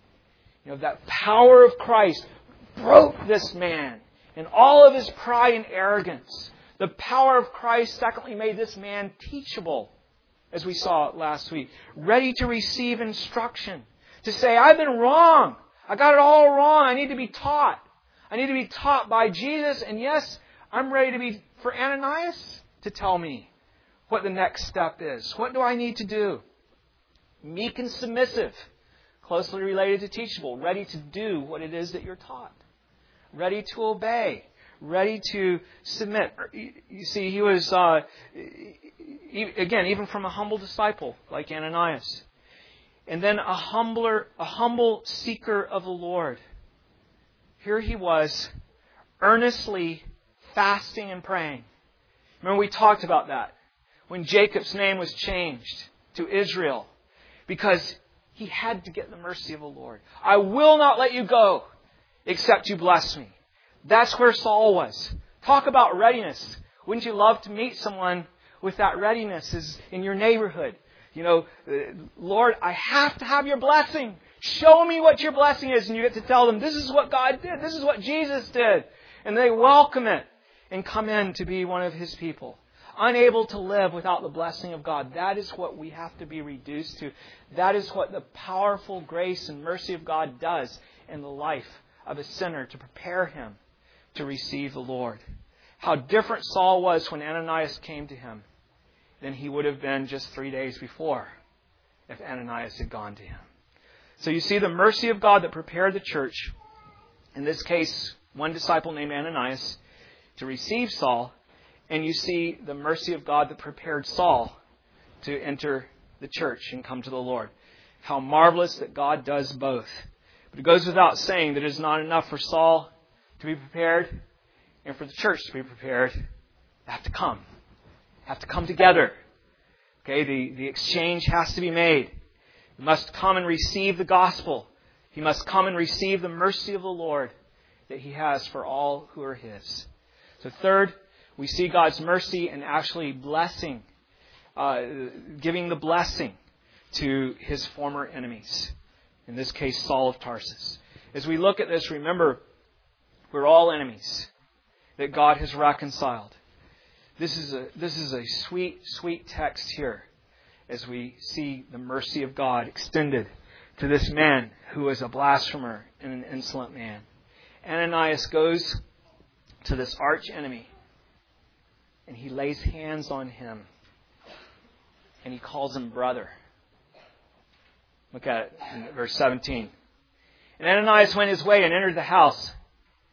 That power of Christ broke this man in all of his pride and arrogance. The power of Christ, secondly, made this man teachable, as we saw last week. Ready to receive instruction. To say, I've been wrong. I got it all wrong. I need to be taught. I need to be taught by Jesus. And yes, I'm ready for Ananias to tell me what the next step is. What do I need to do? Meek and submissive. Closely related to teachable. Ready to do what it is that you're taught. Ready to obey. Ready to submit. You see, he was, again, even from a humble disciple like Ananias. And then a humble seeker of the Lord. Here he was, earnestly fasting and praying. Remember we talked about that. When Jacob's name was changed to Israel. Because he had to get the mercy of the Lord. I will not let you go except you bless me. That's where Saul was. Talk about readiness. Wouldn't you love to meet someone with that readiness in your neighborhood? Lord, I have to have your blessing. Show me what your blessing is. And you get to tell them, this is what God did. This is what Jesus did. And they welcome it and come in to be one of His people. Unable to live without the blessing of God. That is what we have to be reduced to. That is what the powerful grace and mercy of God does in the life of a sinner to prepare him to receive the Lord. How different Saul was when Ananias came to him than he would have been just 3 days before if Ananias had gone to him. So you see the mercy of God that prepared the church, in this case, one disciple named Ananias, to receive Saul, and you see the mercy of God that prepared Saul to enter the church and come to the Lord. How marvelous that God does both. But it goes without saying that it is not enough for Saul to be prepared and for the church to be prepared. They have to come. They have to come together. Okay, the exchange has to be made. He must come and receive the gospel. He must come and receive the mercy of the Lord that He has for all who are His. So third, we see God's mercy in actually blessing, giving the blessing to His former enemies. In this case, Saul of Tarsus. As we look at this, remember, we're all enemies that God has reconciled. This is a sweet, sweet text here as we see the mercy of God extended to this man who is a blasphemer and an insolent man. Ananias goes to this arch enemy and he lays hands on him and he calls him brother. Look at it in verse 17. And Ananias went his way and entered the house.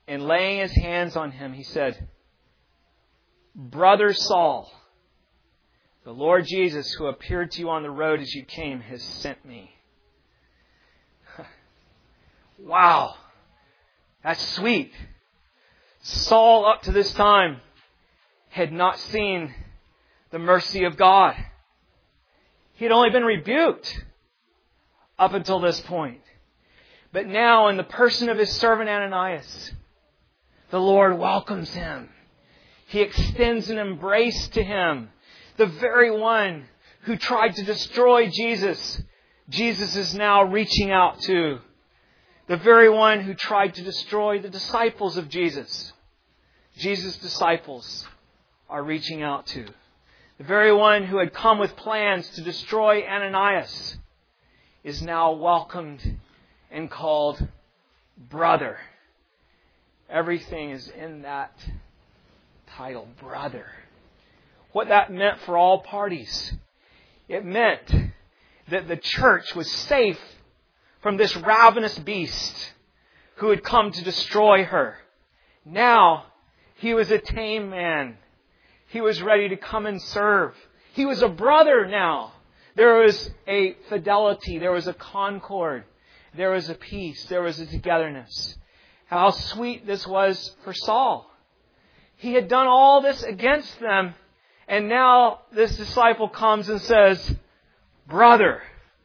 And laying his hands on him, he said, Brother Saul, the Lord Jesus, who appeared to you on the road as you came, has sent me. Wow. That's sweet. Saul, up to this time, had not seen the mercy of God. He had only been rebuked up until this point. But now, in the person of his servant Ananias, the Lord welcomes him. He extends an embrace to him. The very one who tried to destroy Jesus, Jesus is now reaching out to. The very one who tried to destroy the disciples of Jesus, Jesus' disciples are reaching out to. The very one who had come with plans to destroy Ananias is now welcomed and called brother. Everything is in that title, brother. What that meant for all parties. It meant that the church was safe from this ravenous beast who had come to destroy her. Now, he was a tame man. He was ready to come and serve. He was a brother now. There was a fidelity. There was a concord. There was a peace. There was a togetherness. How sweet this was for Saul. He had done all this against them. And now this disciple comes and says, Brother,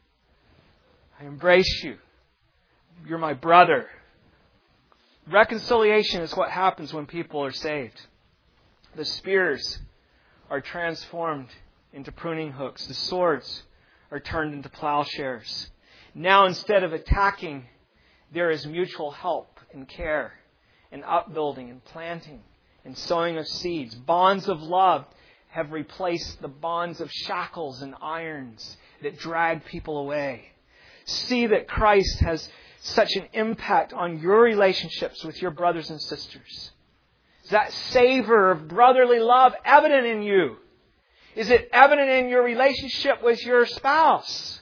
I embrace you. You're my brother. Reconciliation is what happens when people are saved. The spears are transformed into pruning hooks. The swords are turned into plowshares. Now, instead of attacking, there is mutual help and care and upbuilding and planting and sowing of seeds. Bonds of love have replaced the bonds of shackles and irons that drag people away. See that Christ has such an impact on your relationships with your brothers and sisters. Is that savor of brotherly love evident in you? Is it evident in your relationship with your spouse?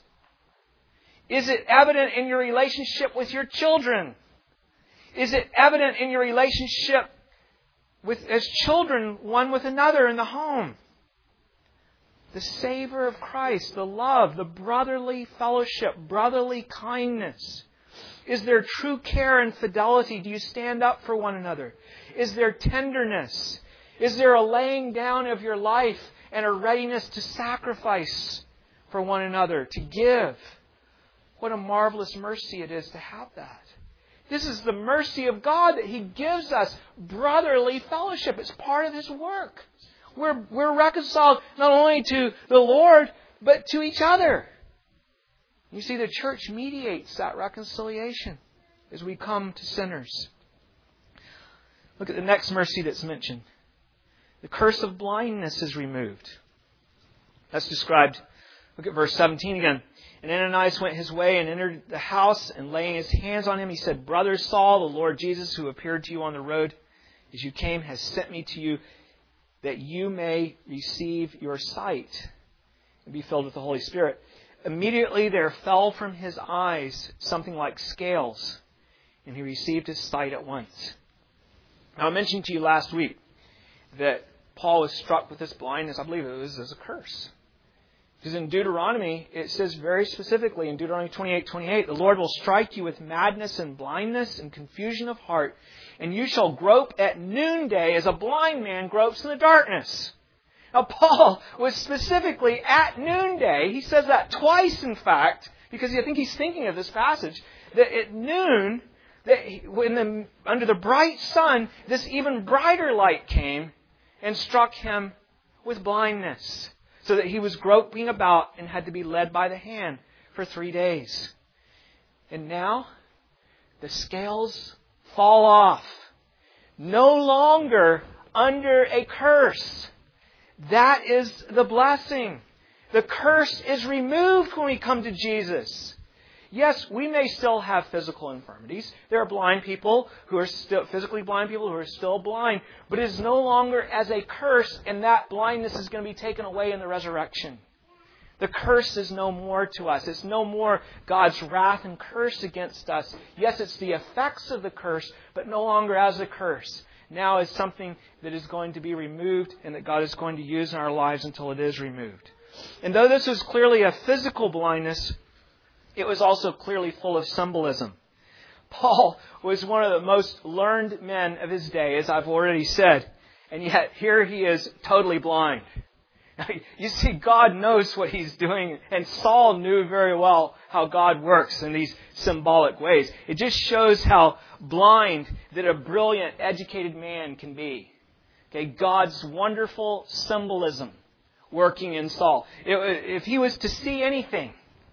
Is it evident in your relationship with your children? Is it evident in your relationship as children, one with another in the home? The savor of Christ, the love, the brotherly fellowship, brotherly kindness. Is there true care and fidelity? Do you stand up for one another? Is there tenderness? Is there a laying down of your life and a readiness to sacrifice for one another, to give? What a marvelous mercy it is to have that. This is the mercy of God that He gives us brotherly fellowship. It's part of His work. We're reconciled not only to the Lord, but to each other. You see, the church mediates that reconciliation as we come to sinners. Look at the next mercy that's mentioned. The curse of blindness is removed. That's described. Look at verse 17 again. And Ananias went his way and entered the house, and laying his hands on him, he said, Brother Saul, the Lord Jesus, who appeared to you on the road as you came, has sent me to you that you may receive your sight and be filled with the Holy Spirit. Immediately there fell from his eyes something like scales, and he received his sight at once. Now, I mentioned to you last week that Paul was struck with this blindness. I believe it was as a curse. Because in Deuteronomy, it says very specifically in Deuteronomy 28:28, the Lord will strike you with madness and blindness and confusion of heart, and you shall grope at noonday as a blind man gropes in the darkness. Now, Paul was specifically at noonday. He says that twice, in fact, because I think he's thinking of this passage, that at noon, under the bright sun, this even brighter light came and struck him with blindness, so that he was groping about and had to be led by the hand for 3 days. And now, the scales fall off. No longer under a curse. That is the blessing. The curse is removed when we come to Jesus. Yes, we may still have physical infirmities. There are blind people who are still physically blind people who are still blind. But it is no longer as a curse, and that blindness is going to be taken away in the resurrection. The curse is no more to us. It's no more God's wrath and curse against us. Yes, it's the effects of the curse, but no longer as a curse. Now is something that is going to be removed and that God is going to use in our lives until it is removed. And though this was clearly a physical blindness, it was also clearly full of symbolism. Paul was one of the most learned men of his day, as I've already said. And yet, here he is totally blind. You see, God knows what He's doing, and Saul knew very well how God works in these symbolic ways. It just shows how blind that a brilliant, educated man can be. Okay, God's wonderful symbolism working in Saul. If he was to see anything,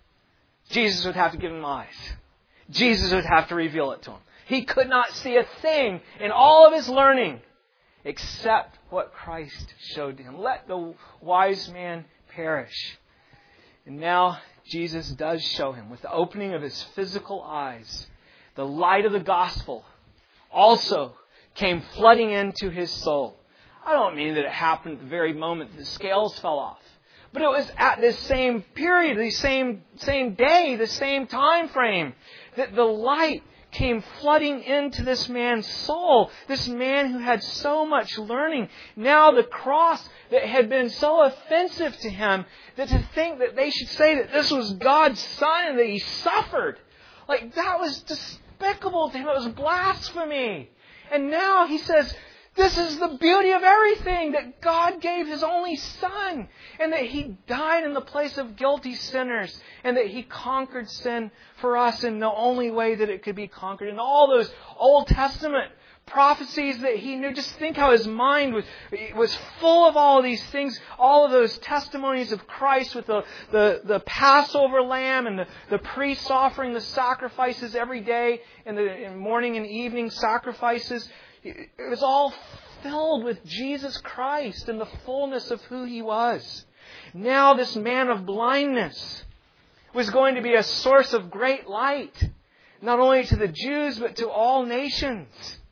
Jesus would have to give him eyes. Jesus would have to reveal it to him. He could not see a thing in all of his learning except what Christ showed to him. Let the wise man perish. And now Jesus does show him, with the opening of his physical eyes, the light of the gospel also came flooding into his soul. I don't mean that it happened at the very moment that the scales fell off. But it was at this same period, the same day, the same time frame, that the light came flooding into this man's soul. This man who had so much learning. Now the cross that had been so offensive to him, that to think that they should say that this was God's Son and that He suffered, like that was despicable to him. It was blasphemy. And now he says, this is the beauty of everything, that God gave His only Son, and that He died in the place of guilty sinners, and that He conquered sin for us in the only way that it could be conquered. And all those Old Testament prophecies that he knew, just think how his mind was full of all of these things, all of those testimonies of Christ with the Passover lamb and the priests offering the sacrifices every day, and the morning and evening sacrifices. It was all filled with Jesus Christ and the fullness of who He was. Now this man of blindness was going to be a source of great light, not only to the Jews, but to all nations.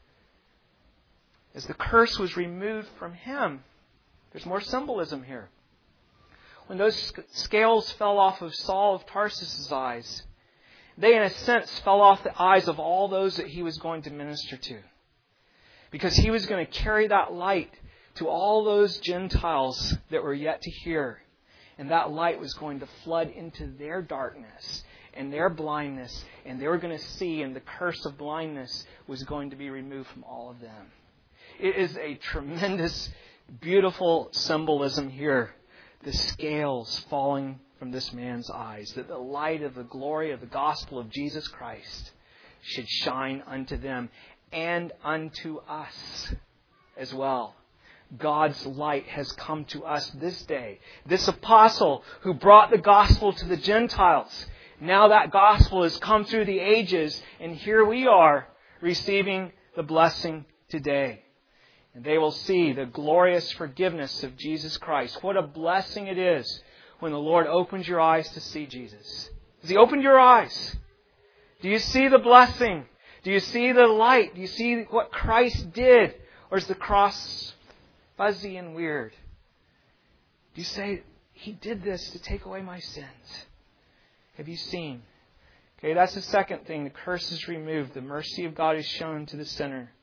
As the curse was removed from him, there's more symbolism here. When those scales fell off of Saul of Tarsus' eyes, they in a sense fell off the eyes of all those that he was going to minister to. Because he was going to carry that light to all those Gentiles that were yet to hear. And that light was going to flood into their darkness and their blindness. And they were going to see, and the curse of blindness was going to be removed from all of them. It is a tremendous, beautiful symbolism here. The scales falling from this man's eyes. That the light of the glory of the gospel of Jesus Christ should shine unto them. And unto us as well. God's light has come to us this day. This apostle who brought the gospel to the Gentiles. Now that gospel has come through the ages, and here we are receiving the blessing today. And they will see the glorious forgiveness of Jesus Christ. What a blessing it is when the Lord opens your eyes to see Jesus. Has He opened your eyes? Do you see the blessing? Do you see the light? Do you see what Christ did? Or is the cross fuzzy and weird? Do you say, He did this to take away my sins? Have you seen? Okay, that's the second thing. The curse is removed. The mercy of God is shown to the sinner.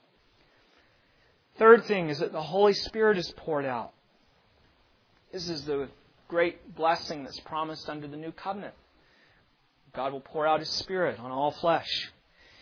Third thing is that the Holy Spirit is poured out. This is the great blessing that's promised under the new covenant. God will pour out His Spirit on all flesh.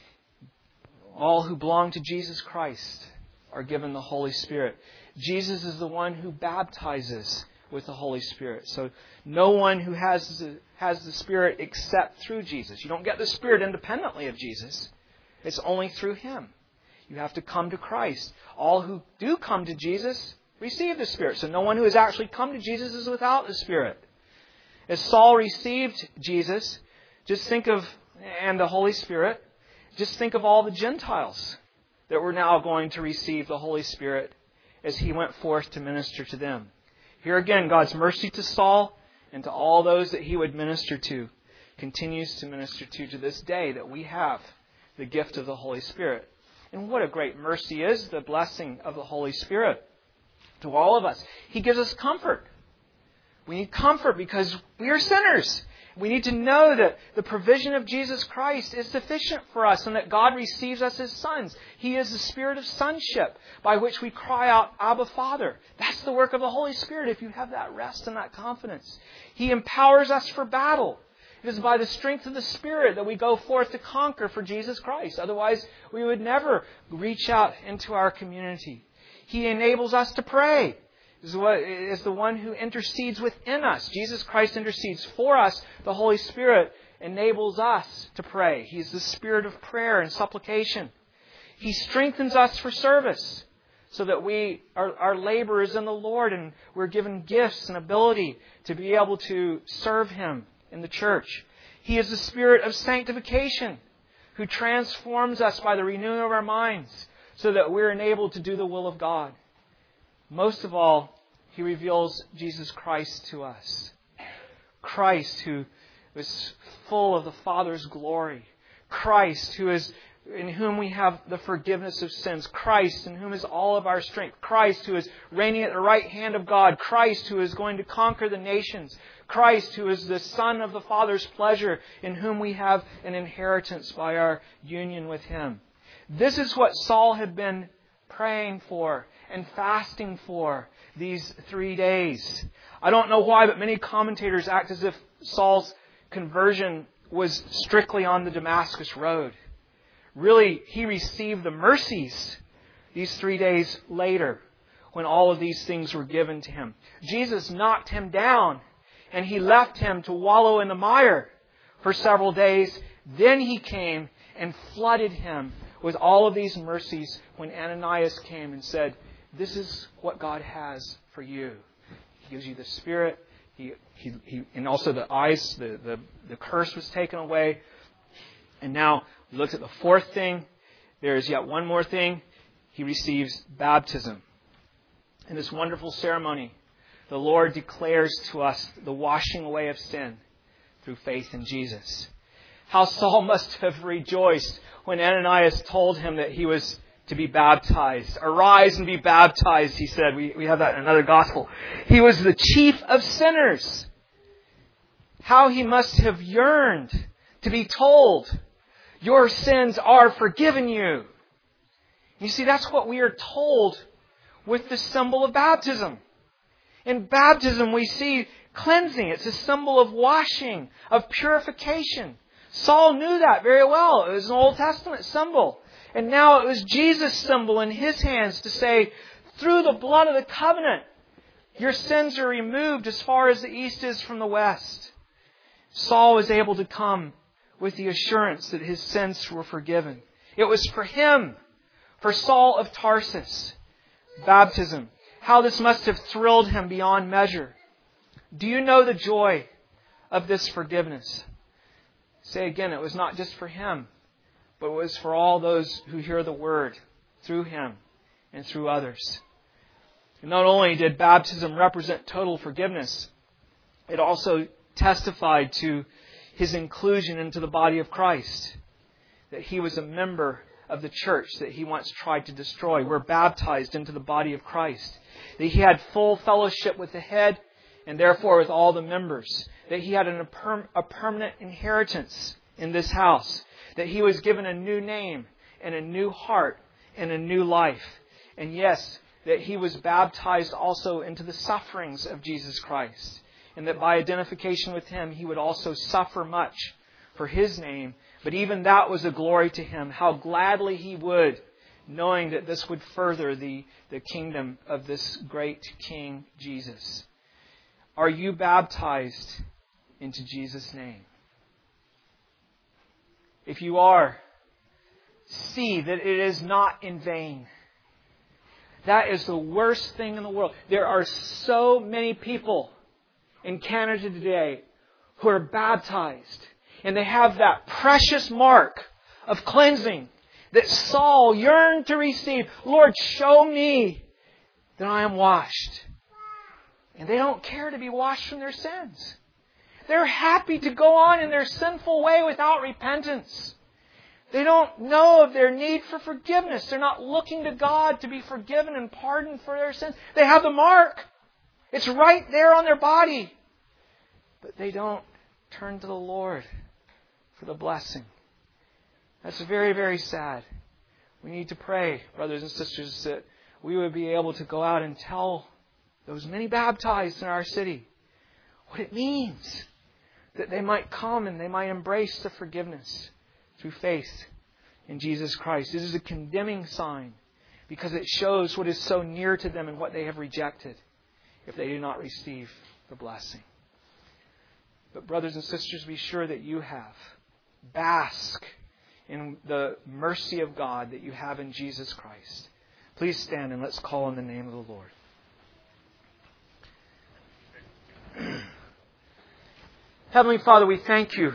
All who belong to Jesus Christ are given the Holy Spirit. Jesus is the one who baptizes with the Holy Spirit. So no one who has the Spirit except through Jesus. You don't get the Spirit independently of Jesus. It's only through Him. You have to come to Christ. All who do come to Jesus receive the Spirit. So no one who has actually come to Jesus is without the Spirit. As Saul received Jesus, just think of, and the Holy Spirit, just think of all the Gentiles that were now going to receive the Holy Spirit as He went forth to minister to them. Here again, God's mercy to Saul and to all those that He would minister to continues to minister to this day, that we have the gift of the Holy Spirit. And what a great mercy is the blessing of the Holy Spirit to all of us. He gives us comfort. We need comfort because we are sinners. We need to know that the provision of Jesus Christ is sufficient for us and that God receives us as sons. He is the spirit of sonship by which we cry out, Abba, Father. That's the work of the Holy Spirit if you have that rest and that confidence. He empowers us for battle. It is by the strength of the Spirit that we go forth to conquer for Jesus Christ. Otherwise, we would never reach out into our community. He enables us to pray. Is the one who intercedes within us. Jesus Christ intercedes for us. The Holy Spirit enables us to pray. He's the spirit of prayer and supplication. He strengthens us for service so that our labor is in the Lord and we're given gifts and ability to be able to serve Him in the church. He is the spirit of sanctification who transforms us by the renewing of our minds so that we're enabled to do the will of God. Most of all, He reveals Jesus Christ to us. Christ who is full of the Father's glory. Christ who is in whom we have the forgiveness of sins. Christ in whom is all of our strength. Christ who is reigning at the right hand of God. Christ who is going to conquer the nations. Christ who is the Son of the Father's pleasure, in whom we have an inheritance by our union with Him. This is what Saul had been praying for and fasting for these 3 days. I don't know why, but many commentators act as if Saul's conversion was strictly on the Damascus road. Really, he received the mercies these 3 days later when all of these things were given to him. Jesus knocked him down and He left him to wallow in the mire for several days. Then He came and flooded him with all of these mercies when Ananias came and said, this is what God has for you. He gives you the Spirit. And also the eyes, the curse was taken away. And now we looked at the fourth thing. There is yet one more thing. He receives baptism. In this wonderful ceremony, the Lord declares to us the washing away of sin through faith in Jesus. How Saul must have rejoiced when Ananias told him that he was to be baptized. Arise and be baptized, he said. We have that in another gospel. He was the chief of sinners. How he must have yearned to be told, your sins are forgiven you. You see, that's what we are told with the symbol of baptism. In baptism, we see cleansing. It's a symbol of washing, of purification. Saul knew that very well. It was an Old Testament symbol. And now it was Jesus' symbol in his hands to say, through the blood of the covenant, your sins are removed as far as the east is from the west. Saul was able to come with the assurance that his sins were forgiven. It was for him, for Saul of Tarsus, baptism. How this must have thrilled him beyond measure. Do you know the joy of this forgiveness? Say again, it was not just for him, but it was for all those who hear the word through him and through others. And not only did baptism represent total forgiveness, it also testified to his inclusion into the body of Christ. That he was a member of the church that he once tried to destroy. We're baptized into the body of Christ. That he had full fellowship with the head and therefore with all the members. That he had a permanent inheritance in this house. That he was given a new name and a new heart and a new life. And yes, that he was baptized also into the sufferings of Jesus Christ. And that by identification with him, he would also suffer much for his name. But even that was a glory to him. How gladly he would, knowing that this would further the kingdom of this great King Jesus. Are you baptized into Jesus' name? If you are, see that it is not in vain. That is the worst thing in the world. There are so many people in Canada today who are baptized. And they have that precious mark of cleansing that Saul yearned to receive. Lord, show me that I am washed. And they don't care to be washed from their sins. They're happy to go on in their sinful way without repentance. They don't know of their need for forgiveness. They're not looking to God to be forgiven and pardoned for their sins. They have the mark. It's right there on their body. but they don't turn to the Lord for the blessing. That's very, very sad. We need to pray, brothers and sisters, that we would be able to go out and tell those many baptized in our city what it means, that they might come and they might embrace the forgiveness through faith in Jesus Christ. This is a condemning sign because it shows what is so near to them and what they have rejected if they do not receive the blessing. But brothers and sisters, be sure that you have. Bask in the mercy of God that you have in Jesus Christ. Please stand and let's call on the name of the Lord. Heavenly Father, we thank you.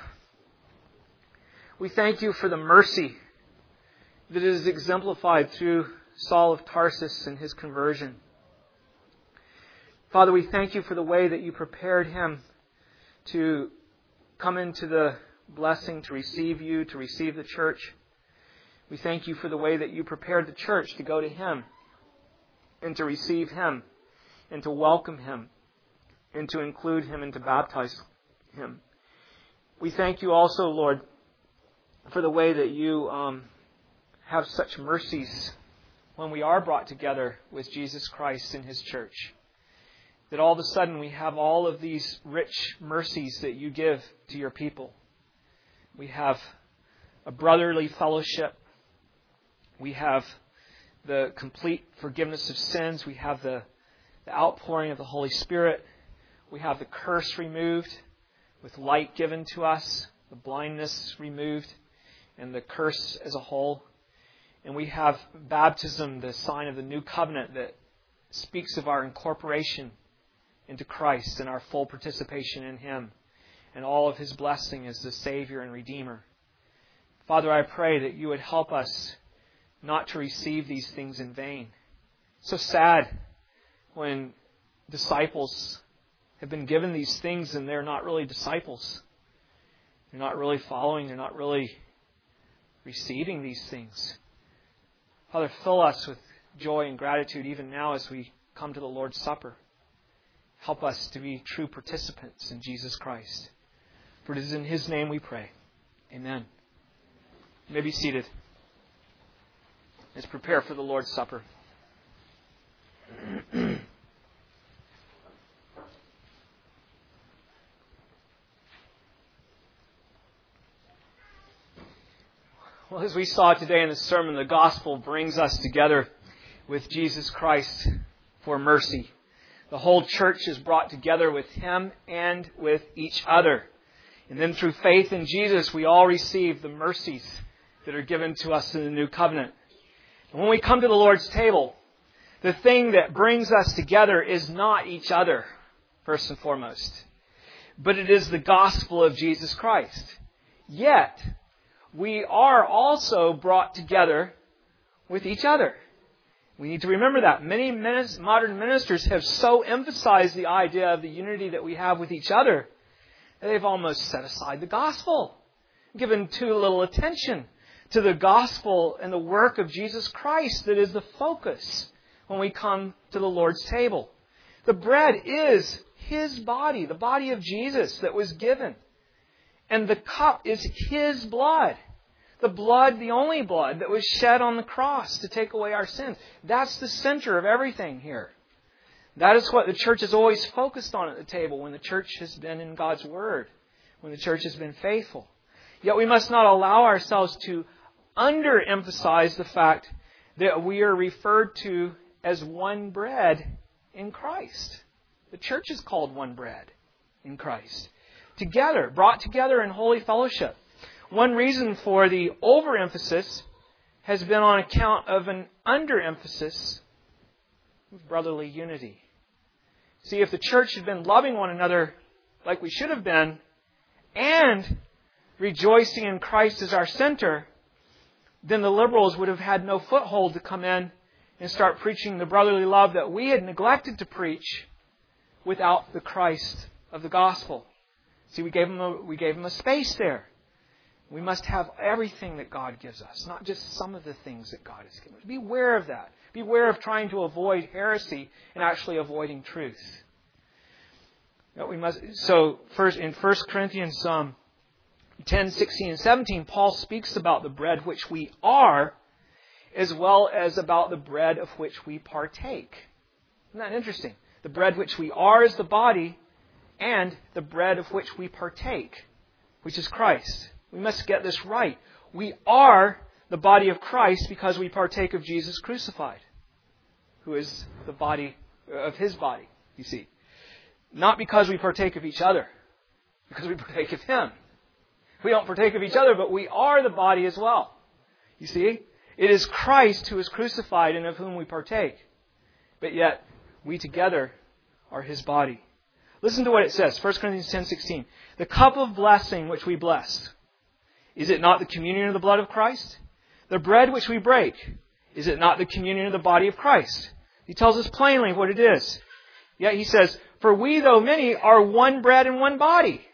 We thank you for the mercy that is exemplified through Saul of Tarsus and his conversion. Father, we thank you for the way that you prepared him to come into the blessing, to receive you, to receive the church. We thank you for the way that you prepared the church to go to him and to receive him and to welcome him and to include him and to baptize him. We thank you also, Lord, for the way that you have such mercies when we are brought together with Jesus Christ in his church. That all of a sudden we have all of these rich mercies that you give to your people. We have a brotherly fellowship. We have the complete forgiveness of sins. We have the outpouring of the Holy Spirit. We have the curse removed with light given to us, the blindness removed, and the curse as a whole. And we have baptism, the sign of the new covenant that speaks of our incorporation into Christ and our full participation in him and all of his blessing as the Savior and Redeemer. Father, I pray that you would help us not to receive these things in vain. So sad when disciples have been given these things and they're not really disciples. They're not really following. They're not really receiving these things. Father, fill us with joy and gratitude even now as we come to the Lord's Supper. Help us to be true participants in Jesus Christ. For it is in his name we pray. Amen. You may be seated. Let's prepare for the Lord's Supper. Well, as we saw today in the sermon, the gospel brings us together with Jesus Christ for mercy. The whole church is brought together with him and with each other. And then through faith in Jesus, we all receive the mercies that are given to us in the new covenant. And when we come to the Lord's table, the thing that brings us together is not each other, first and foremost, but it is the gospel of Jesus Christ. Yet, we are also brought together with each other. We need to remember that. Many modern ministers have so emphasized the idea of the unity that we have with each other that they've almost set aside the gospel, given too little attention to the gospel and the work of Jesus Christ that is the focus when we come to the Lord's table. The bread is his body, the body of Jesus that was given. And the cup is his blood. The blood, the only blood that was shed on the cross to take away our sins. That's the center of everything here. That is what the church has always focused on at the table when the church has been in God's Word, when the church has been faithful. Yet we must not allow ourselves to underemphasize the fact that we are referred to as one bread in Christ. The church is called one bread in Christ. Together, brought together in holy fellowship. One reason for the overemphasis has been on account of an underemphasis of brotherly unity. See, if the church had been loving one another like we should have been, and rejoicing in Christ as our center, then the liberals would have had no foothold to come in and start preaching the brotherly love that we had neglected to preach without the Christ of the gospel. See, we gave them a space there. We must have everything that God gives us, not just some of the things that God has given us. Beware of that. Beware of trying to avoid heresy and actually avoiding truth. First in 1 Corinthians 10, 16, and 17, Paul speaks about the bread which we are, as well as about the bread of which we partake. Isn't that interesting? The bread which we are is the body, and the bread of which we partake, which is Christ. We must get this right. We are the body of Christ because we partake of Jesus crucified, who is the body of His body, you see. Not because we partake of each other, because we partake of Him. We don't partake of each other, but we are the body as well. You see? It is Christ who is crucified and of whom we partake. But yet, we together are His body. Listen to what it says, 1 Corinthians 10:16. The cup of blessing which we bless, is it not the communion of the blood of Christ? The bread which we break, is it not the communion of the body of Christ? He tells us plainly what it is. Yet he says, for we, though many, are one bread and one body.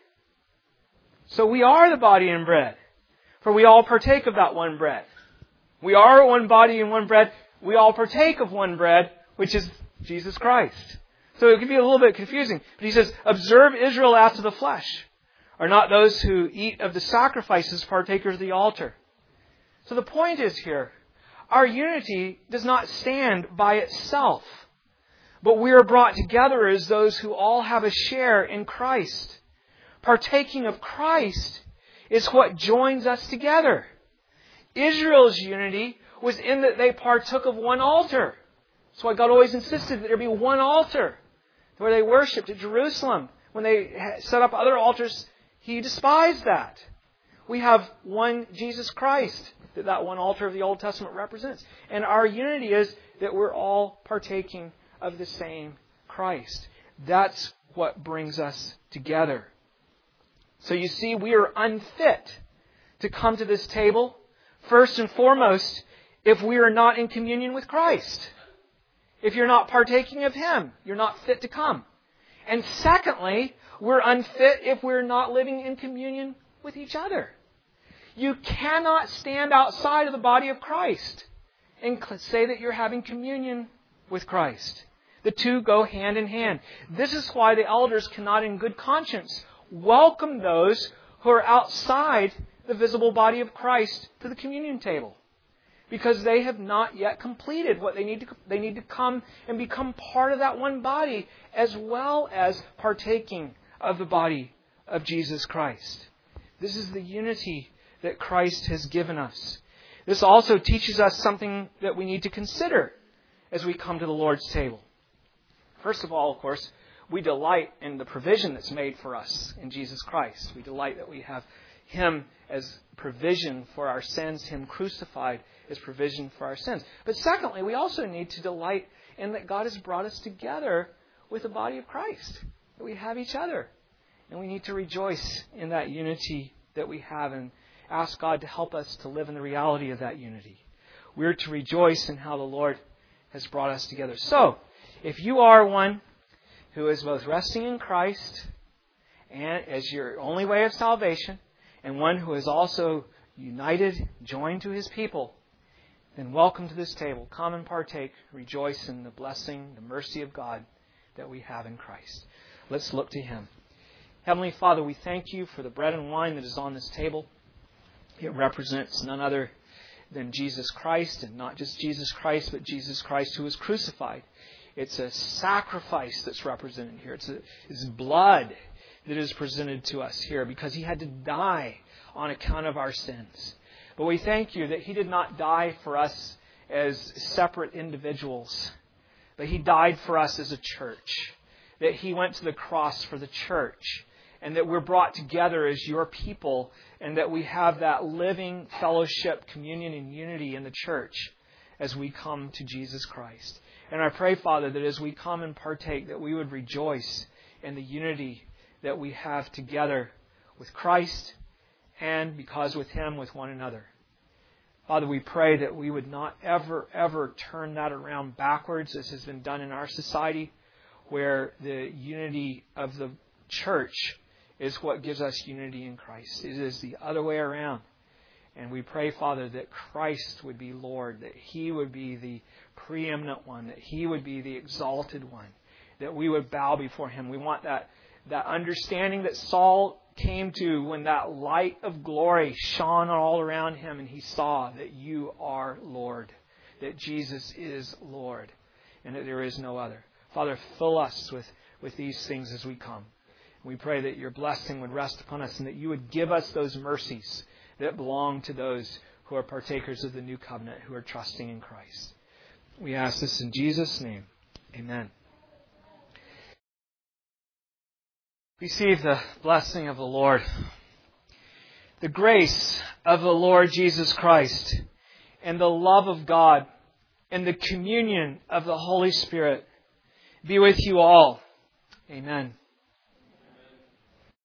So we are the body and bread. For we all partake of that one bread. We are one body and one bread. We all partake of one bread, which is Jesus Christ. So it can be a little bit confusing. But he says, observe Israel after the flesh. Are not those who eat of the sacrifices partakers of the altar? So the point is here, our unity does not stand by itself. But we are brought together as those who all have a share in Christ. Partaking of Christ is what joins us together. Israel's unity was in that they partook of one altar. That's why God always insisted that there be one altar where they worshipped at Jerusalem. When they set up other altars, He despised that. We have one Jesus Christ that one altar of the Old Testament represents. And our unity is that we're all partaking of the same Christ. That's what brings us together. So you see, we are unfit to come to this table, first and foremost, if we are not in communion with Christ. If you're not partaking of Him, you're not fit to come. And secondly, we're unfit if we're not living in communion with each other. You cannot stand outside of the body of Christ and say that you're having communion with Christ. The two go hand in hand. This is why the elders cannot in good conscience welcome those who are outside the visible body of Christ to the communion table. Because they have not yet completed what they need to. They need to come and become part of that one body as well as partaking of the body of Jesus Christ. This is the unity that Christ has given us. This also teaches us something that we need to consider as we come to the Lord's table. First of all, of course, we delight in the provision that's made for us in Jesus Christ. We delight that we have Him as provision for our sins, Him crucified as provision for our sins. But secondly, we also need to delight in that God has brought us together with the body of Christ, that we have each other. And we need to rejoice in that unity that we have and ask God to help us to live in the reality of that unity. We're to rejoice in how the Lord has brought us together. So, if you are one who is both resting in Christ and as your only way of salvation, and one who is also united, joined to His people, then welcome to this table. Come and partake. Rejoice in the blessing, the mercy of God that we have in Christ. Let's look to Him. Heavenly Father, we thank You for the bread and wine that is on this table. It represents none other than Jesus Christ, and not just Jesus Christ, but Jesus Christ who was crucified. It's a sacrifice that's represented here. It's blood that is presented to us here because He had to die on account of our sins. But we thank You that He did not die for us as separate individuals, but He died for us as a church. That He went to the cross for the church, and that we're brought together as Your people, and that we have that living fellowship, communion, and unity in the church as we come to Jesus Christ. And I pray, Father, that as we come and partake, that we would rejoice in the unity that we have together with Christ and because with Him, with one another. Father, we pray that we would not ever turn that around backwards as has been done in our society, where the unity of the church is what gives us unity in Christ. It is the other way around. And we pray, Father, that Christ would be Lord, that He would be the preeminent one, that He would be the exalted one, that we would bow before Him. We want that that understanding that Saul came to when that light of glory shone all around him and he saw that you are Lord, that Jesus is Lord, and that there is no other. Father, fill us with these things as we come. We pray that your blessing would rest upon us and that you would give us those mercies that belong to those who are partakers of the new covenant, who are trusting in Christ. We ask this in Jesus' name. Amen. Receive the blessing of the Lord. The grace of the Lord Jesus Christ and the love of God and the communion of the Holy Spirit be with you all. Amen.